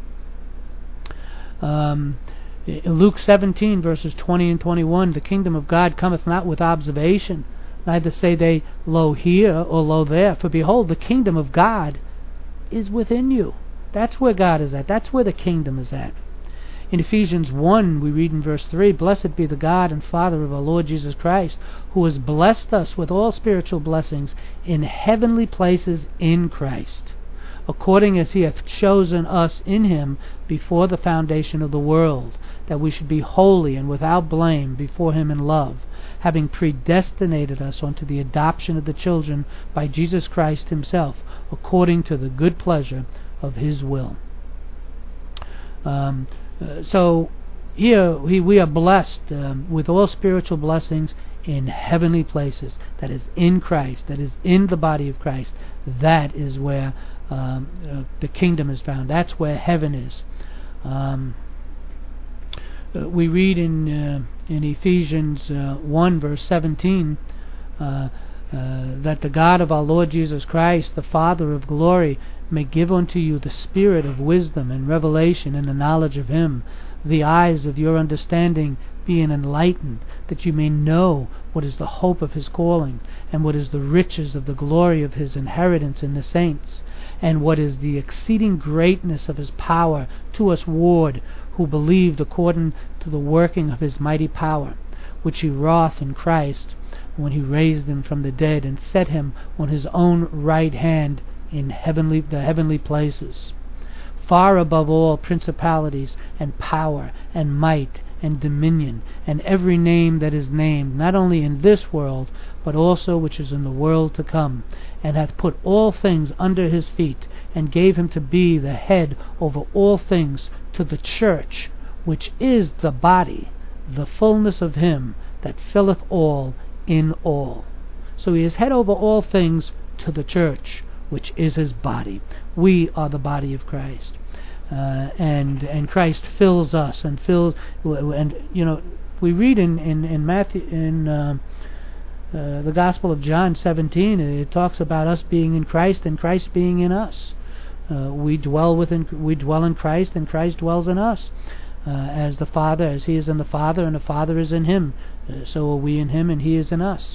Um, in Luke seventeen, verses twenty and twenty-one, "The kingdom of God cometh not with observation, neither say they, Lo here, or Lo there. For behold, the kingdom of God is within you." That's where God is at. That's where the kingdom is at. In Ephesians one, we read in verse three, "Blessed be the God and Father of our Lord Jesus Christ, who has blessed us with all spiritual blessings in heavenly places in Christ." according as he hath chosen us in him before the foundation of the world, that we should be holy and without blame before him in love, having predestinated us unto the adoption of the children by Jesus Christ himself, according to the good pleasure of his will. Um, uh, so here we, we are blessed um, with all spiritual blessings in heavenly places. That is in Christ. That is in the body of Christ. That is where um, uh, the kingdom is found. That's where heaven is. Um, uh, we read in uh, in Ephesians uh, one verse seventeen uh, uh, that the God of our Lord Jesus Christ, the Father of glory, may give unto you the spirit of wisdom and revelation in the knowledge of him, the eyes of your understanding being enlightened, that you may know what is the hope of his calling, and what is the riches of the glory of his inheritance in the saints, and what is the exceeding greatness of his power to us ward, who believed according to the working of his mighty power, which he wrought in Christ, when he raised him from the dead, and set him on his own right hand in heavenly the heavenly places, far above all principalities and power and might and dominion, and every name that is named, not only in this world, but also which is in the world to come, and hath put all things under his feet, and gave him to be the head over all things to the church, which is the body, the fullness of him that filleth all in all. So he is head over all things to the church, which is his body. We are the body of Christ. Uh, and and Christ fills us and fills, and you know we read in in, in Matthew in uh, uh, the Gospel of John seventeen, it talks about us being in Christ and Christ being in us. Uh, we dwell within we dwell in Christ, and Christ dwells in us. Uh, as the Father, as he is in the Father, and the Father is in him, uh, so are we in him, and he is in us.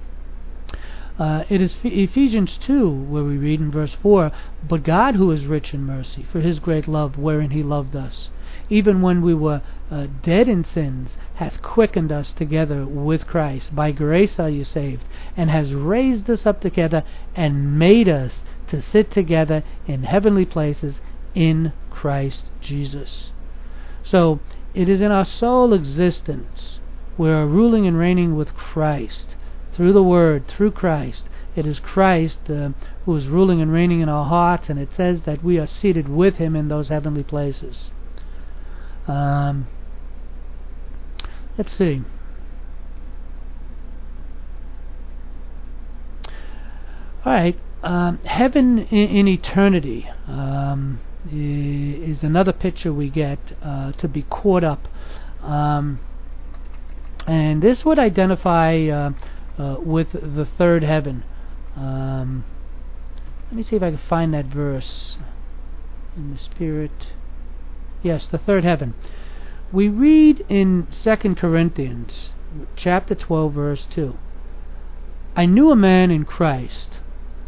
Uh, it is Ephesians two where we read in verse four, but God, who is rich in mercy, for his great love wherein he loved us, even when we were uh, dead in sins, hath quickened us together with Christ. By grace are you saved, and has raised us up together, and made us to sit together in heavenly places in Christ Jesus. So it is in our sole existence, we are ruling and reigning with Christ, through the Word, through Christ. It is Christ uh, who is ruling and reigning in our hearts, and it says that we are seated with him in those heavenly places. Um, let's see. Alright, um, heaven in, in eternity um, is another picture we get uh, to be caught up. Um, and this would identify uh, Uh, with the third heaven. Um, let me see if I can find that verse in the Spirit. Yes, the third heaven. We read in Second Corinthians chapter twelve verse two, I knew a man in Christ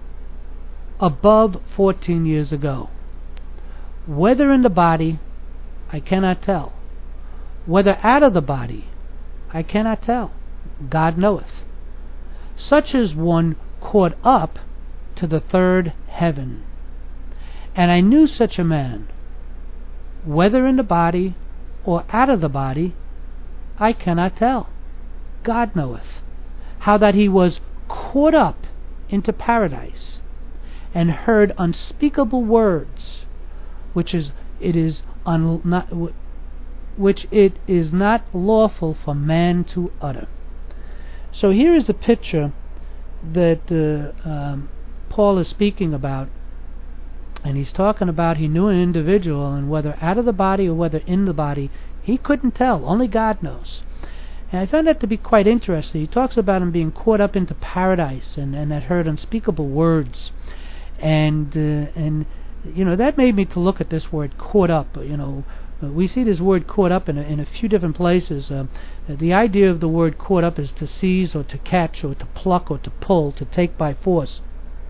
above fourteen years ago, whether in the body I cannot tell, whether out of the body I cannot tell, God knoweth. Such as one caught up to the third heaven. And I knew such a man, whether in the body or out of the body, I cannot tell. God knoweth. How that he was caught up into paradise, and heard unspeakable words, which is it is un, not, which it is not lawful for man to utter. So here is a picture that uh, um, Paul is speaking about, and he's talking about he knew an individual, and whether out of the body or whether in the body, he couldn't tell. Only God knows. And I found that to be quite interesting. He talks about him being caught up into paradise, and, and had heard unspeakable words, and uh, and you know that made me to look at this word caught up. You know. Uh, we see this word caught up in a, in a few different places. Uh, the idea of the word caught up is to seize or to catch or to pluck or to pull, to take by force.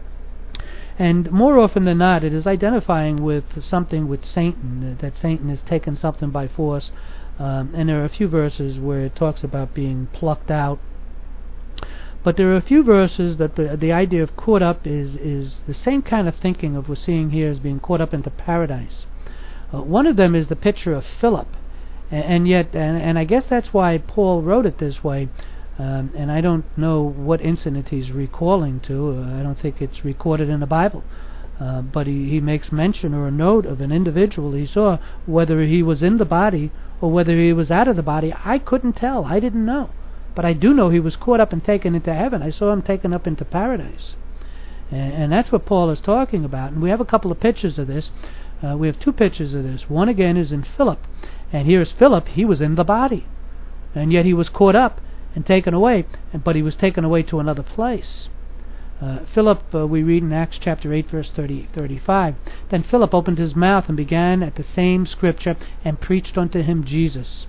And more often than not, it is identifying with something with Satan, uh, that Satan has taken something by force. Um, and there are a few verses where it talks about being plucked out. But there are a few verses that the the idea of caught up is is the same kind of thinking of we're seeing here as being caught up into paradise. Uh, one of them is the picture of Philip, and, and yet, and, and I guess that's why Paul wrote it this way. Um, and I don't know what incident he's recalling to. Uh, I don't think it's recorded in the Bible. Uh, but he, he makes mention or a note of an individual he saw, whether he was in the body or whether he was out of the body. I couldn't tell. I didn't know. But I do know he was caught up and taken into heaven. I saw him taken up into paradise. And, and that's what Paul is talking about. And we have a couple of pictures of this. Uh, we have two pictures of this. One again is in Philip. And here's Philip. He was in the body. And yet he was caught up and taken away. But he was taken away to another place. Uh, Philip, uh, we read in Acts chapter eight, verse thirty, thirty-five. Then Philip opened his mouth and began at the same scripture and preached unto him Jesus.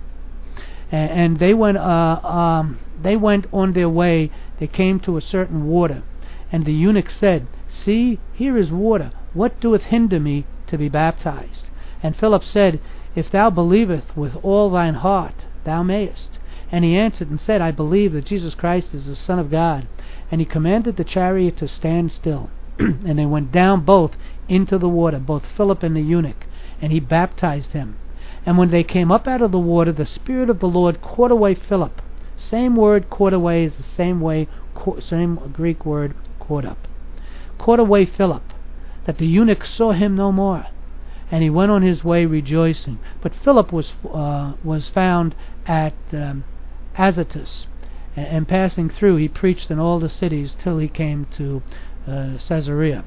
And, and they went, uh, um, they went on their way. They came to a certain water, and the eunuch said, See, here is water. What doeth hinder me to be baptized? And Philip said, If thou believest with all thine heart, thou mayest. And he answered and said, I believe that Jesus Christ is the Son of God. And he commanded the chariot to stand still. And they went down both into the water, both Philip and the eunuch, and he baptized him. And when they came up out of the water, the Spirit of the Lord caught away Philip. Same word, caught away, is the same way, same Greek word, caught up. Caught away Philip, that the eunuch saw him no more. And he went on his way rejoicing. But Philip was uh, was found at um, Azotus, and, and passing through, he preached in all the cities till he came to uh, Caesarea.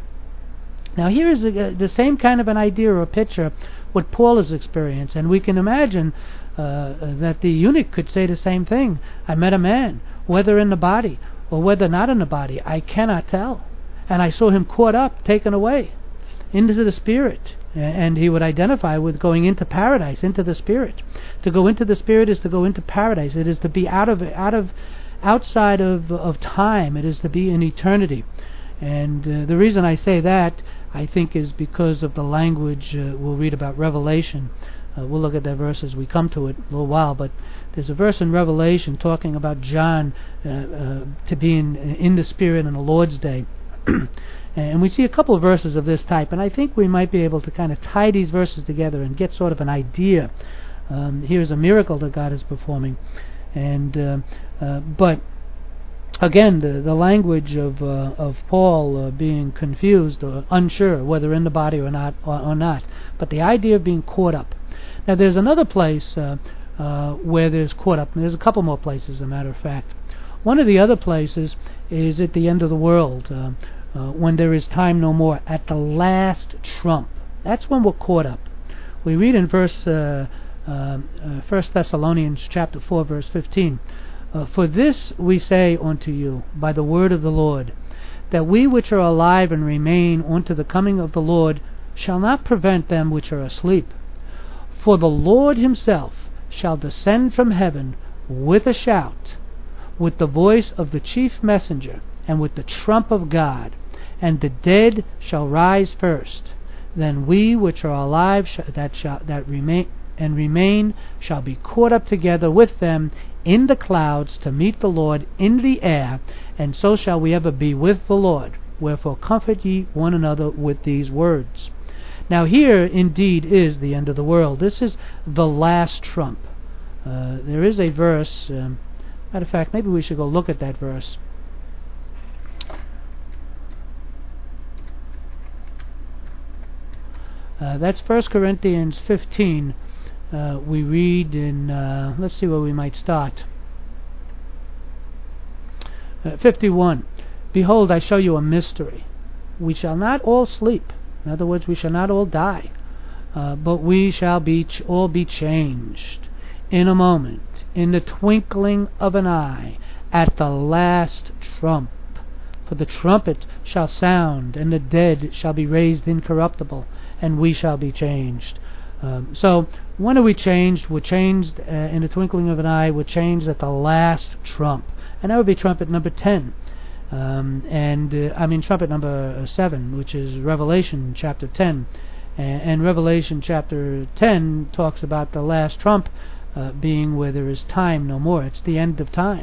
Now here is the, the same kind of an idea or a picture what Paul has experienced, and we can imagine uh, that the eunuch could say the same thing. I met a man, whether in the body or whether not in the body, I cannot tell. And I saw him caught up, taken away into the Spirit. And he would identify with going into paradise, into the Spirit. To go into the Spirit is to go into paradise. It is to be out of, out of, outside of of time. It is to be in eternity. And uh, the reason I say that, I think, is because of the language uh, we'll read about Revelation. Uh, we'll look at that verse as we come to it in a little while. But there's a verse in Revelation talking about John uh, uh, to be in, in the Spirit on the Lord's Day. And we see a couple of verses of this type, and I think we might be able to kind of tie these verses together and get sort of an idea. Um, here's a miracle that God is performing, and uh, uh, but again, the the language of uh, of Paul uh, being confused or unsure whether in the body or not or, or not, but the idea of being caught up. Now, there's another place uh, uh, where there's caught up, and there's a couple more places, as a matter of fact. One of the other places is at the end of the world. Uh, Uh, when there is time no more, at the last trump. That's when we're caught up. We read in verse uh, uh, uh, First Thessalonians chapter four, verse fifteen. Uh, For this we say unto you by the word of the Lord, that we which are alive and remain unto the coming of the Lord shall not prevent them which are asleep. For the Lord himself shall descend from heaven with a shout, with the voice of the chief messenger, and with the trump of God. And the dead shall rise first. Then we which are alive sh- that shall that remain and remain shall be caught up together with them in the clouds to meet the Lord in the air, and so shall we ever be with the Lord. Wherefore comfort ye one another with these words. Now here indeed is the end of the world. This is the last trump. Uh, there is a verse. Um, matter of fact, maybe we should go look at that verse. Uh, that's First Corinthians fifteen. Uh, we read in, uh, let's see where we might start. Uh, fifty-one. Behold, I show you a mystery. We shall not all sleep. In other words, we shall not all die. Uh, but we shall be ch- all be changed in a moment, in the twinkling of an eye, at the last trump. For the trumpet shall sound, and the dead shall be raised incorruptible, and we shall be changed. Um, so, when are we changed? We're changed uh, in the twinkling of an eye. We're changed at the last trump. And that would be trumpet number ten. Um, and, uh, I mean, trumpet number seven, which is Revelation chapter ten. And, and Revelation chapter ten talks about the last trump uh, being where there is time no more. It's the end of time.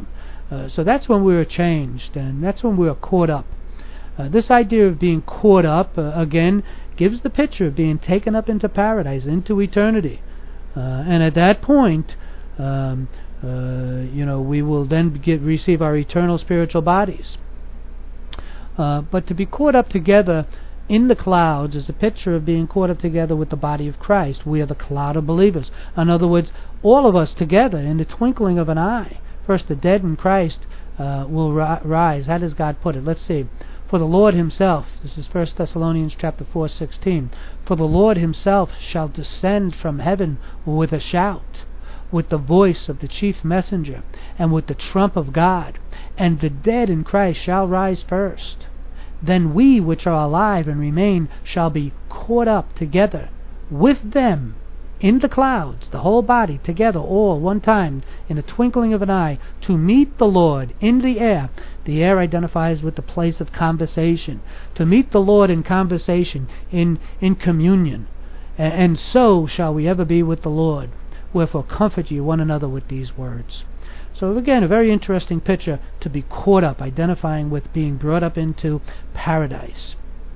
Uh, so that's when we were changed, and that's when we were caught up. Uh, this idea of being caught up, uh, again, gives the picture of being taken up into paradise, into eternity. Uh, and at that point, um, uh, you know, we will then get, receive our eternal spiritual bodies. Uh, but to be caught up together in the clouds is a picture of being caught up together with the body of Christ. We are the cloud of believers. In other words, all of us together in the twinkling of an eye. First, the dead in Christ uh, will ri- rise. How does God put it? Let's see. For the Lord himself, this is First Thessalonians chapter four, sixteen. For the Lord himself shall descend from heaven with a shout, with the voice of the chief messenger, and with the trump of God, and the dead in Christ shall rise first. Then we which are alive and remain shall be caught up together with them in the clouds, the whole body together, all one time, in a twinkling of an eye, to meet the Lord in the air. The air identifies with the place of conversation. To meet the Lord in conversation, in, in communion. And, and so shall we ever be with the Lord. Wherefore comfort ye one another with these words. So again, a very interesting picture to be caught up, identifying with being brought up into paradise.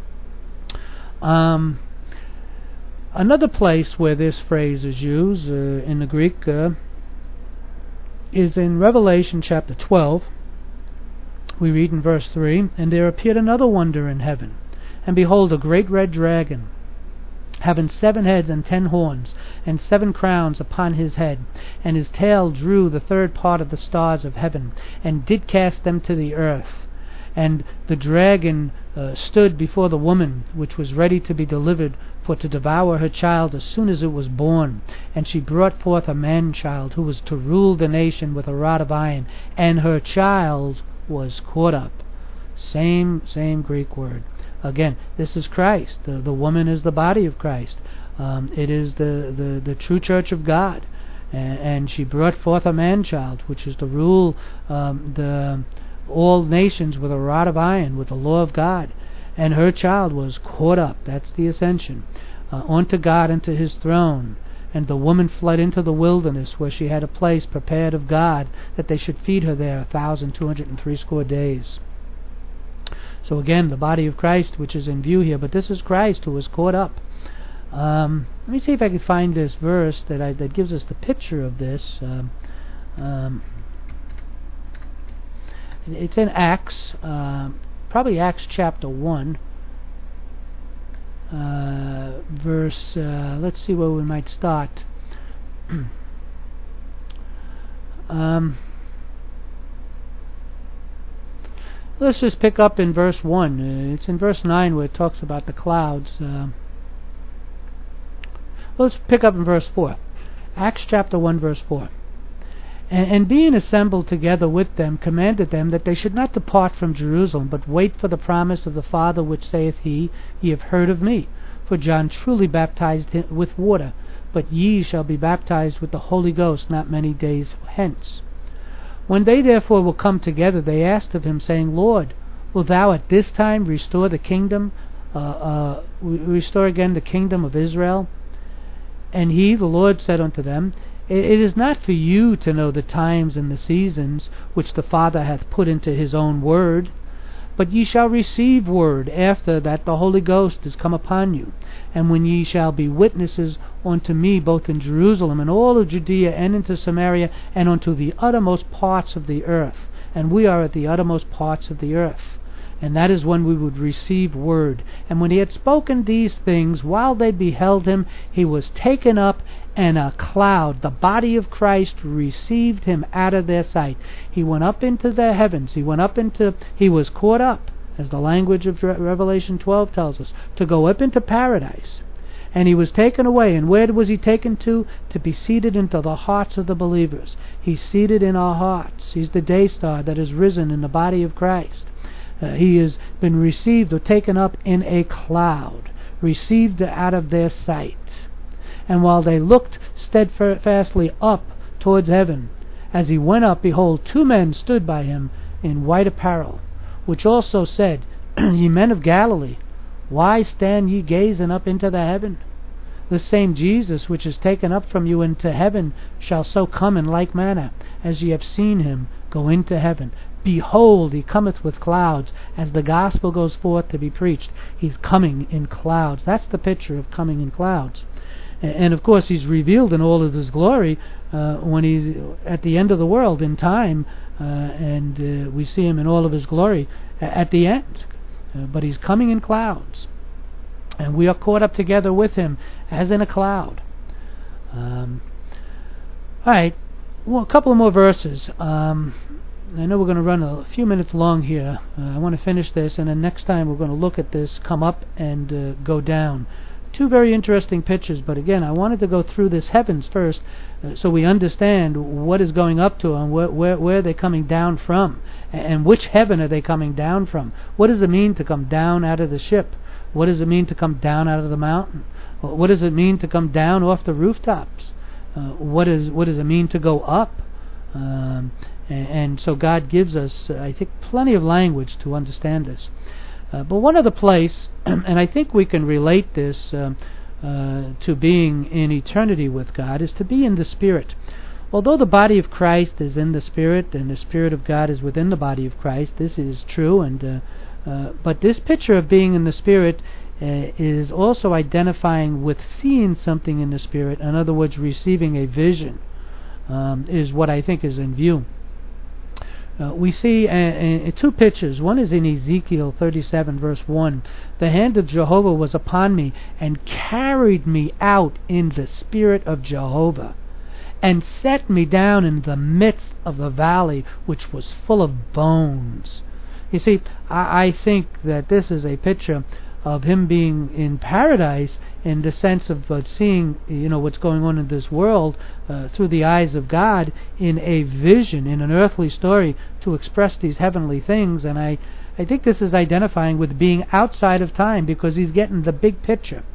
Um... Another place where this phrase is used uh, in the Greek uh, is in Revelation chapter twelve. We read in verse three, And there appeared another wonder in heaven, and behold, a great red dragon, having seven heads and ten horns, and seven crowns upon his head, and his tail drew the third part of the stars of heaven, and did cast them to the earth. And the dragon uh, stood before the woman, which was ready to be delivered, for to devour her child as soon as it was born. And she brought forth a man-child, who was to rule the nation with a rod of iron. And her child was caught up. Same, same Greek word. Again, this is Christ. The, the woman is the body of Christ. Um, it is the, the, the true church of God. And, and she brought forth a man-child, which is to rule um, the... all nations with a rod of iron, with the law of God. And her child was caught up, that's the ascension, uh, onto God, into his throne. And the woman fled into the wilderness, where she had a place prepared of God, that they should feed her there a thousand two hundred and threescore days. So again, the body of Christ, which is in view here, but this is Christ who was caught up. Um, let me see if I can find this verse that I, that gives us the picture of this. Um, um, It's in Acts, uh, probably Acts chapter one, uh, verse, uh, let's see where we might start. um, let's just pick up in verse one. Uh, it's in verse nine where it talks about the clouds. Uh, let's pick up in verse four. Acts chapter one, verse four. And, and being assembled together with them, commanded them that they should not depart from Jerusalem, but wait for the promise of the Father, which saith he, Ye have heard of me. For John truly baptized him with water, but ye shall be baptized with the Holy Ghost not many days hence. When they therefore were come together, they asked of him, saying, Lord, wilt thou at this time restore the kingdom, uh, uh, restore again the kingdom of Israel? And he, the Lord, said unto them, It is not for you to know the times and the seasons which the Father hath put into his own word, but ye shall receive word after that the Holy Ghost is come upon you. And when ye shall be witnesses unto me both in Jerusalem and all of Judea and into Samaria and unto the uttermost parts of the earth. And we are at the uttermost parts of the earth. And that is when we would receive word. And when he had spoken these things, while they beheld him, he was taken up, and a cloud, the body of Christ, received him out of their sight. He went up into the heavens. He went up into, he was caught up, as the language of Revelation twelve tells us, to go up into paradise. And he was taken away. And where was he taken to? To be seated into the hearts of the believers. He's seated in our hearts. He's the day star that is risen in the body of Christ. Uh, he has been received or taken up in a cloud, received out of their sight. And while they looked steadfastly up towards heaven, as he went up, behold, two men stood by him in white apparel, which also said, Ye men of Galilee, why stand ye gazing up into the heaven? The same Jesus which is taken up from you into heaven shall so come in like manner, as ye have seen him go into heaven. Behold, he cometh with clouds. As the gospel goes forth to be preached, he's coming in clouds. That's the picture of coming in clouds. And of course he's revealed in all of his glory uh, when he's at the end of the world in time, uh, and uh, we see him in all of his glory at the end. Uh, but he's coming in clouds, and we are caught up together with him as in a cloud. Um, all right, well, a couple of more verses. Um, I know we're going to run a few minutes long here. Uh, I want to finish this, and then next time we're going to look at this, come up, and uh, go down. Two very interesting pictures, but again, I wanted to go through this heavens first, uh, so we understand what is going up to them, where, where, where they're coming down from, and which heaven are they coming down from. What does it mean to come down out of the ship? What does it mean to come down out of the mountain? What does it mean to come down off the rooftops? Uh, what is what does it mean to go up? Um, and, and so God gives us, uh, I think, plenty of language to understand this. Uh, but one other place, and I think we can relate this uh, uh, to being in eternity with God, is to be in the Spirit. Although the body of Christ is in the Spirit, and the Spirit of God is within the body of Christ, this is true. And uh, uh, but this picture of being in the Spirit uh, is also identifying with seeing something in the Spirit. In other words, receiving a vision um, is what I think is in view. Uh, we see uh, uh, two pictures. One is in Ezekiel thirty-seven, verse one. The hand of Jehovah was upon me, and carried me out in the spirit of Jehovah, and set me down in the midst of the valley, which was full of bones. You see, I, I think that this is a picture of him being in paradise, in the sense of uh, seeing, you know, what's going on in this world uh, through the eyes of God, in a vision, in an earthly story, to express these heavenly things. And I, I think this is identifying with being outside of time, because he's getting the big picture.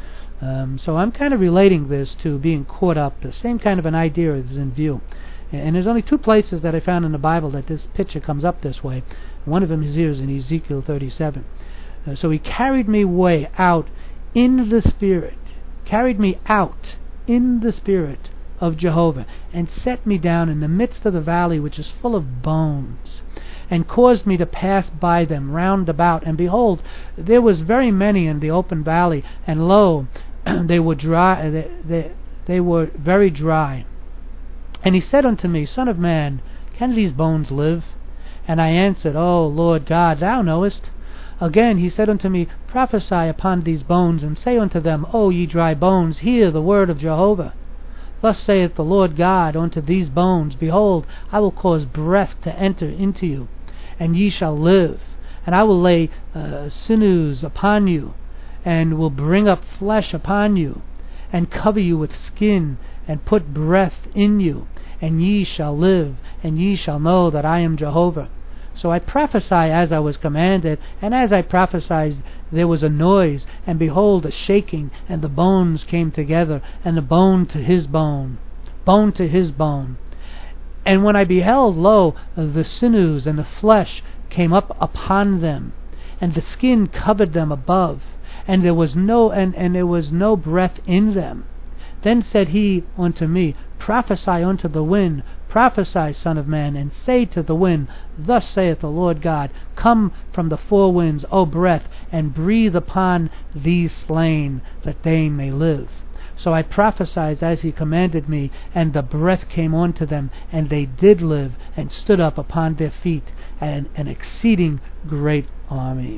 Um, so I'm kind of relating this to being caught up. The same kind of an idea is in view. And there's only two places that I found in the Bible that this picture comes up this way. One of them is here is in Ezekiel thirty-seven. Uh, so he carried me way out in the Spirit, carried me out in the Spirit of Jehovah, and set me down in the midst of the valley, which is full of bones, and caused me to pass by them round about. And behold, there was very many in the open valley, and lo, they were dry, they, they, they were very dry. And he said unto me, Son of man, can these bones live? And I answered, O Lord God, thou knowest. Again he said unto me, Prophesy upon these bones, and say unto them, O ye dry bones, hear the word of Jehovah. Thus saith the Lord God unto these bones, Behold, I will cause breath to enter into you, and ye shall live. And I will lay uh, sinews upon you, and will bring up flesh upon you, and cover you with skin, and put breath in you, and ye shall live, and ye shall know that I am Jehovah. So I prophesied as I was commanded, and as I prophesied there was a noise, and behold, a shaking, and the bones came together, and the bone to his bone, bone to his bone. And when I beheld, lo, the sinews and the flesh came up upon them, and the skin covered them above, and there was no and, and there was no breath in them. Then said he unto me, Prophesy unto the wind, prophesy, Son of man, and say to the wind, Thus saith the Lord God, Come from the four winds, O breath, and breathe upon these slain, that they may live. So I prophesied as he commanded me, and the breath came unto them, and they did live, and stood up upon their feet, and an exceeding great army.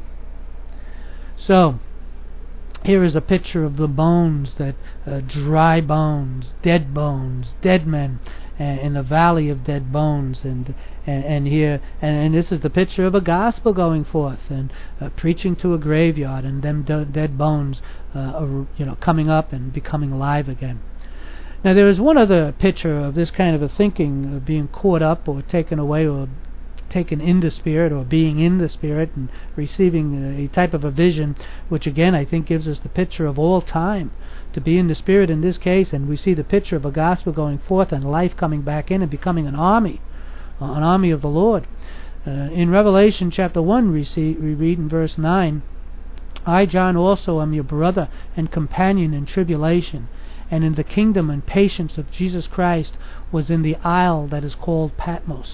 So, here is a picture of the bones, that uh, dry bones, dead bones, dead men, uh, in the valley of dead bones, and and, and here, and, and this is the picture of a gospel going forth, and uh, preaching to a graveyard, and them d- dead bones, uh, are, you know, coming up and becoming alive again. Now there is one other picture of this kind of a thinking, of being caught up or taken away, or taken in the Spirit, or being in the Spirit and receiving a type of a vision, which again I think gives us the picture of all time, to be in the Spirit in this case, and we see the picture of a gospel going forth and life coming back in and becoming an army, uh, an army of the Lord. Uh, in Revelation chapter one we, see, we read in verse nine, I, John, also am your brother and companion in tribulation, and in the kingdom and patience of Jesus Christ, was in the isle that is called Patmos,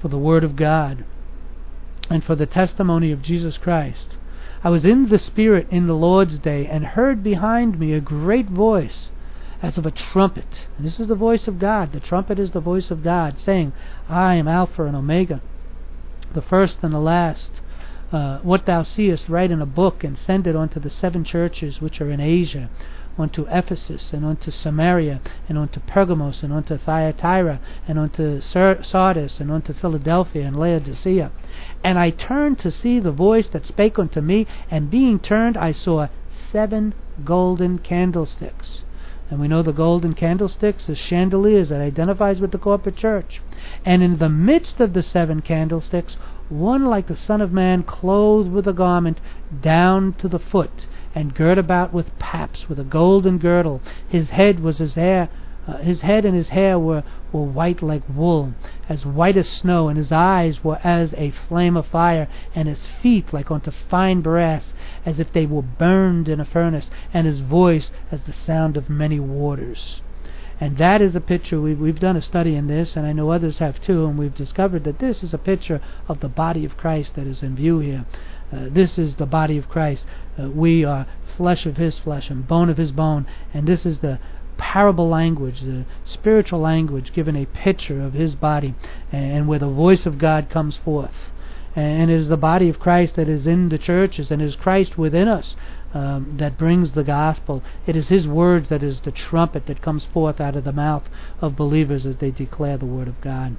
for the Word of God and for the testimony of Jesus Christ. I was in the Spirit in the Lord's day, and heard behind me a great voice as of a trumpet. And this is the voice of God. The trumpet is the voice of God, saying, I am Alpha and Omega, the first and the last. Uh, what thou seest, write in a book, and send it unto the seven churches which are in Asia, unto Ephesus, and unto Samaria, and unto Pergamos, and unto Thyatira, and unto Sardis, and unto Philadelphia, and Laodicea. And I turned to see the voice that spake unto me, and being turned I saw seven golden candlesticks. And we know the golden candlesticks as chandeliers that identifies with the corporate church. And in the midst of the seven candlesticks, one like the Son of Man, clothed with a garment down to the foot, and girt about with paps, with a golden girdle. His head was his hair, uh, his head and his hair were, were white like wool, as white as snow, and his eyes were as a flame of fire, and his feet like unto fine brass, as if they were burned in a furnace, and his voice as the sound of many waters. And that is a picture, we've, we've done a study in this, and I know others have too, and we've discovered that this is a picture of the body of Christ that is in view here. Uh, this is the body of Christ. Uh, we are flesh of his flesh and bone of his bone, and this is the parable language, the spiritual language, given a picture of his body, and where the voice of God comes forth. And it is the body of Christ that is in the churches, and it is Christ within us um, that brings the gospel. It is his words that is the trumpet that comes forth out of the mouth of believers as they declare the word of God.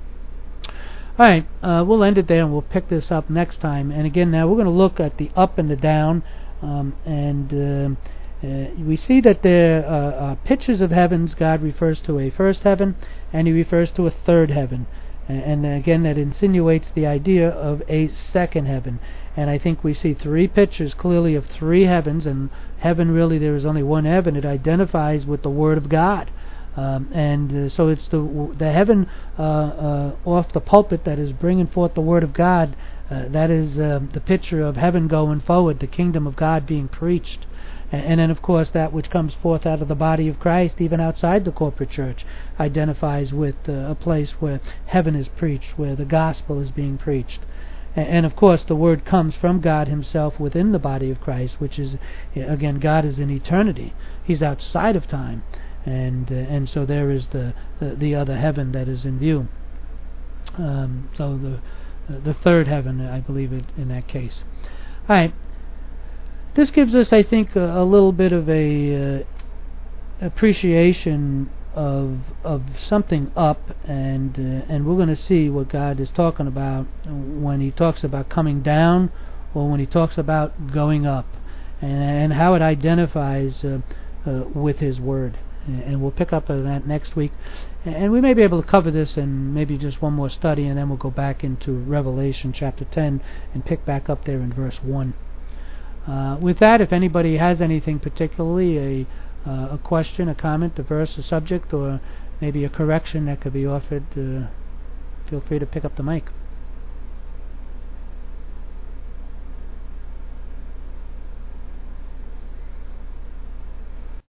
Alright, uh, we'll end it there, and we'll pick this up next time. And again, now we're going to look at the up and the down, um, and uh, uh, we see that there are uh, uh, pictures of heavens. God refers to a first heaven, and he refers to a third heaven. And again, that insinuates the idea of a second heaven. And I think we see three pictures clearly of three heavens, and heaven, really there is only one heaven. It identifies with the Word of God. Um, and uh, so it's the the heaven uh, uh, off the pulpit that is bringing forth the Word of God. Uh, that is uh, the picture of heaven going forward, the kingdom of God being preached. And then, of course, that which comes forth out of the body of Christ, even outside the corporate church, identifies with uh, a place where heaven is preached, where the gospel is being preached. And, and, of course, the word comes from God himself within the body of Christ, which is, again, God is in eternity. He's outside of time. And uh, and so there is the, the, the other heaven that is in view. Um, so the, the third heaven, I believe, it, in that case. All right. This gives us, I think, a, a little bit of a uh, appreciation of of something up, and uh, and we're going to see what God is talking about when he talks about coming down, or when he talks about going up, and and how it identifies uh, uh, with his word. And we'll pick up on that next week, and we may be able to cover this in maybe just one more study, and then we'll go back into Revelation chapter ten and pick back up there in verse one. Uh, with that, if anybody has anything particularly, a, uh, a question, a comment, a verse, a subject, or maybe a correction that could be offered, uh, feel free to pick up the mic.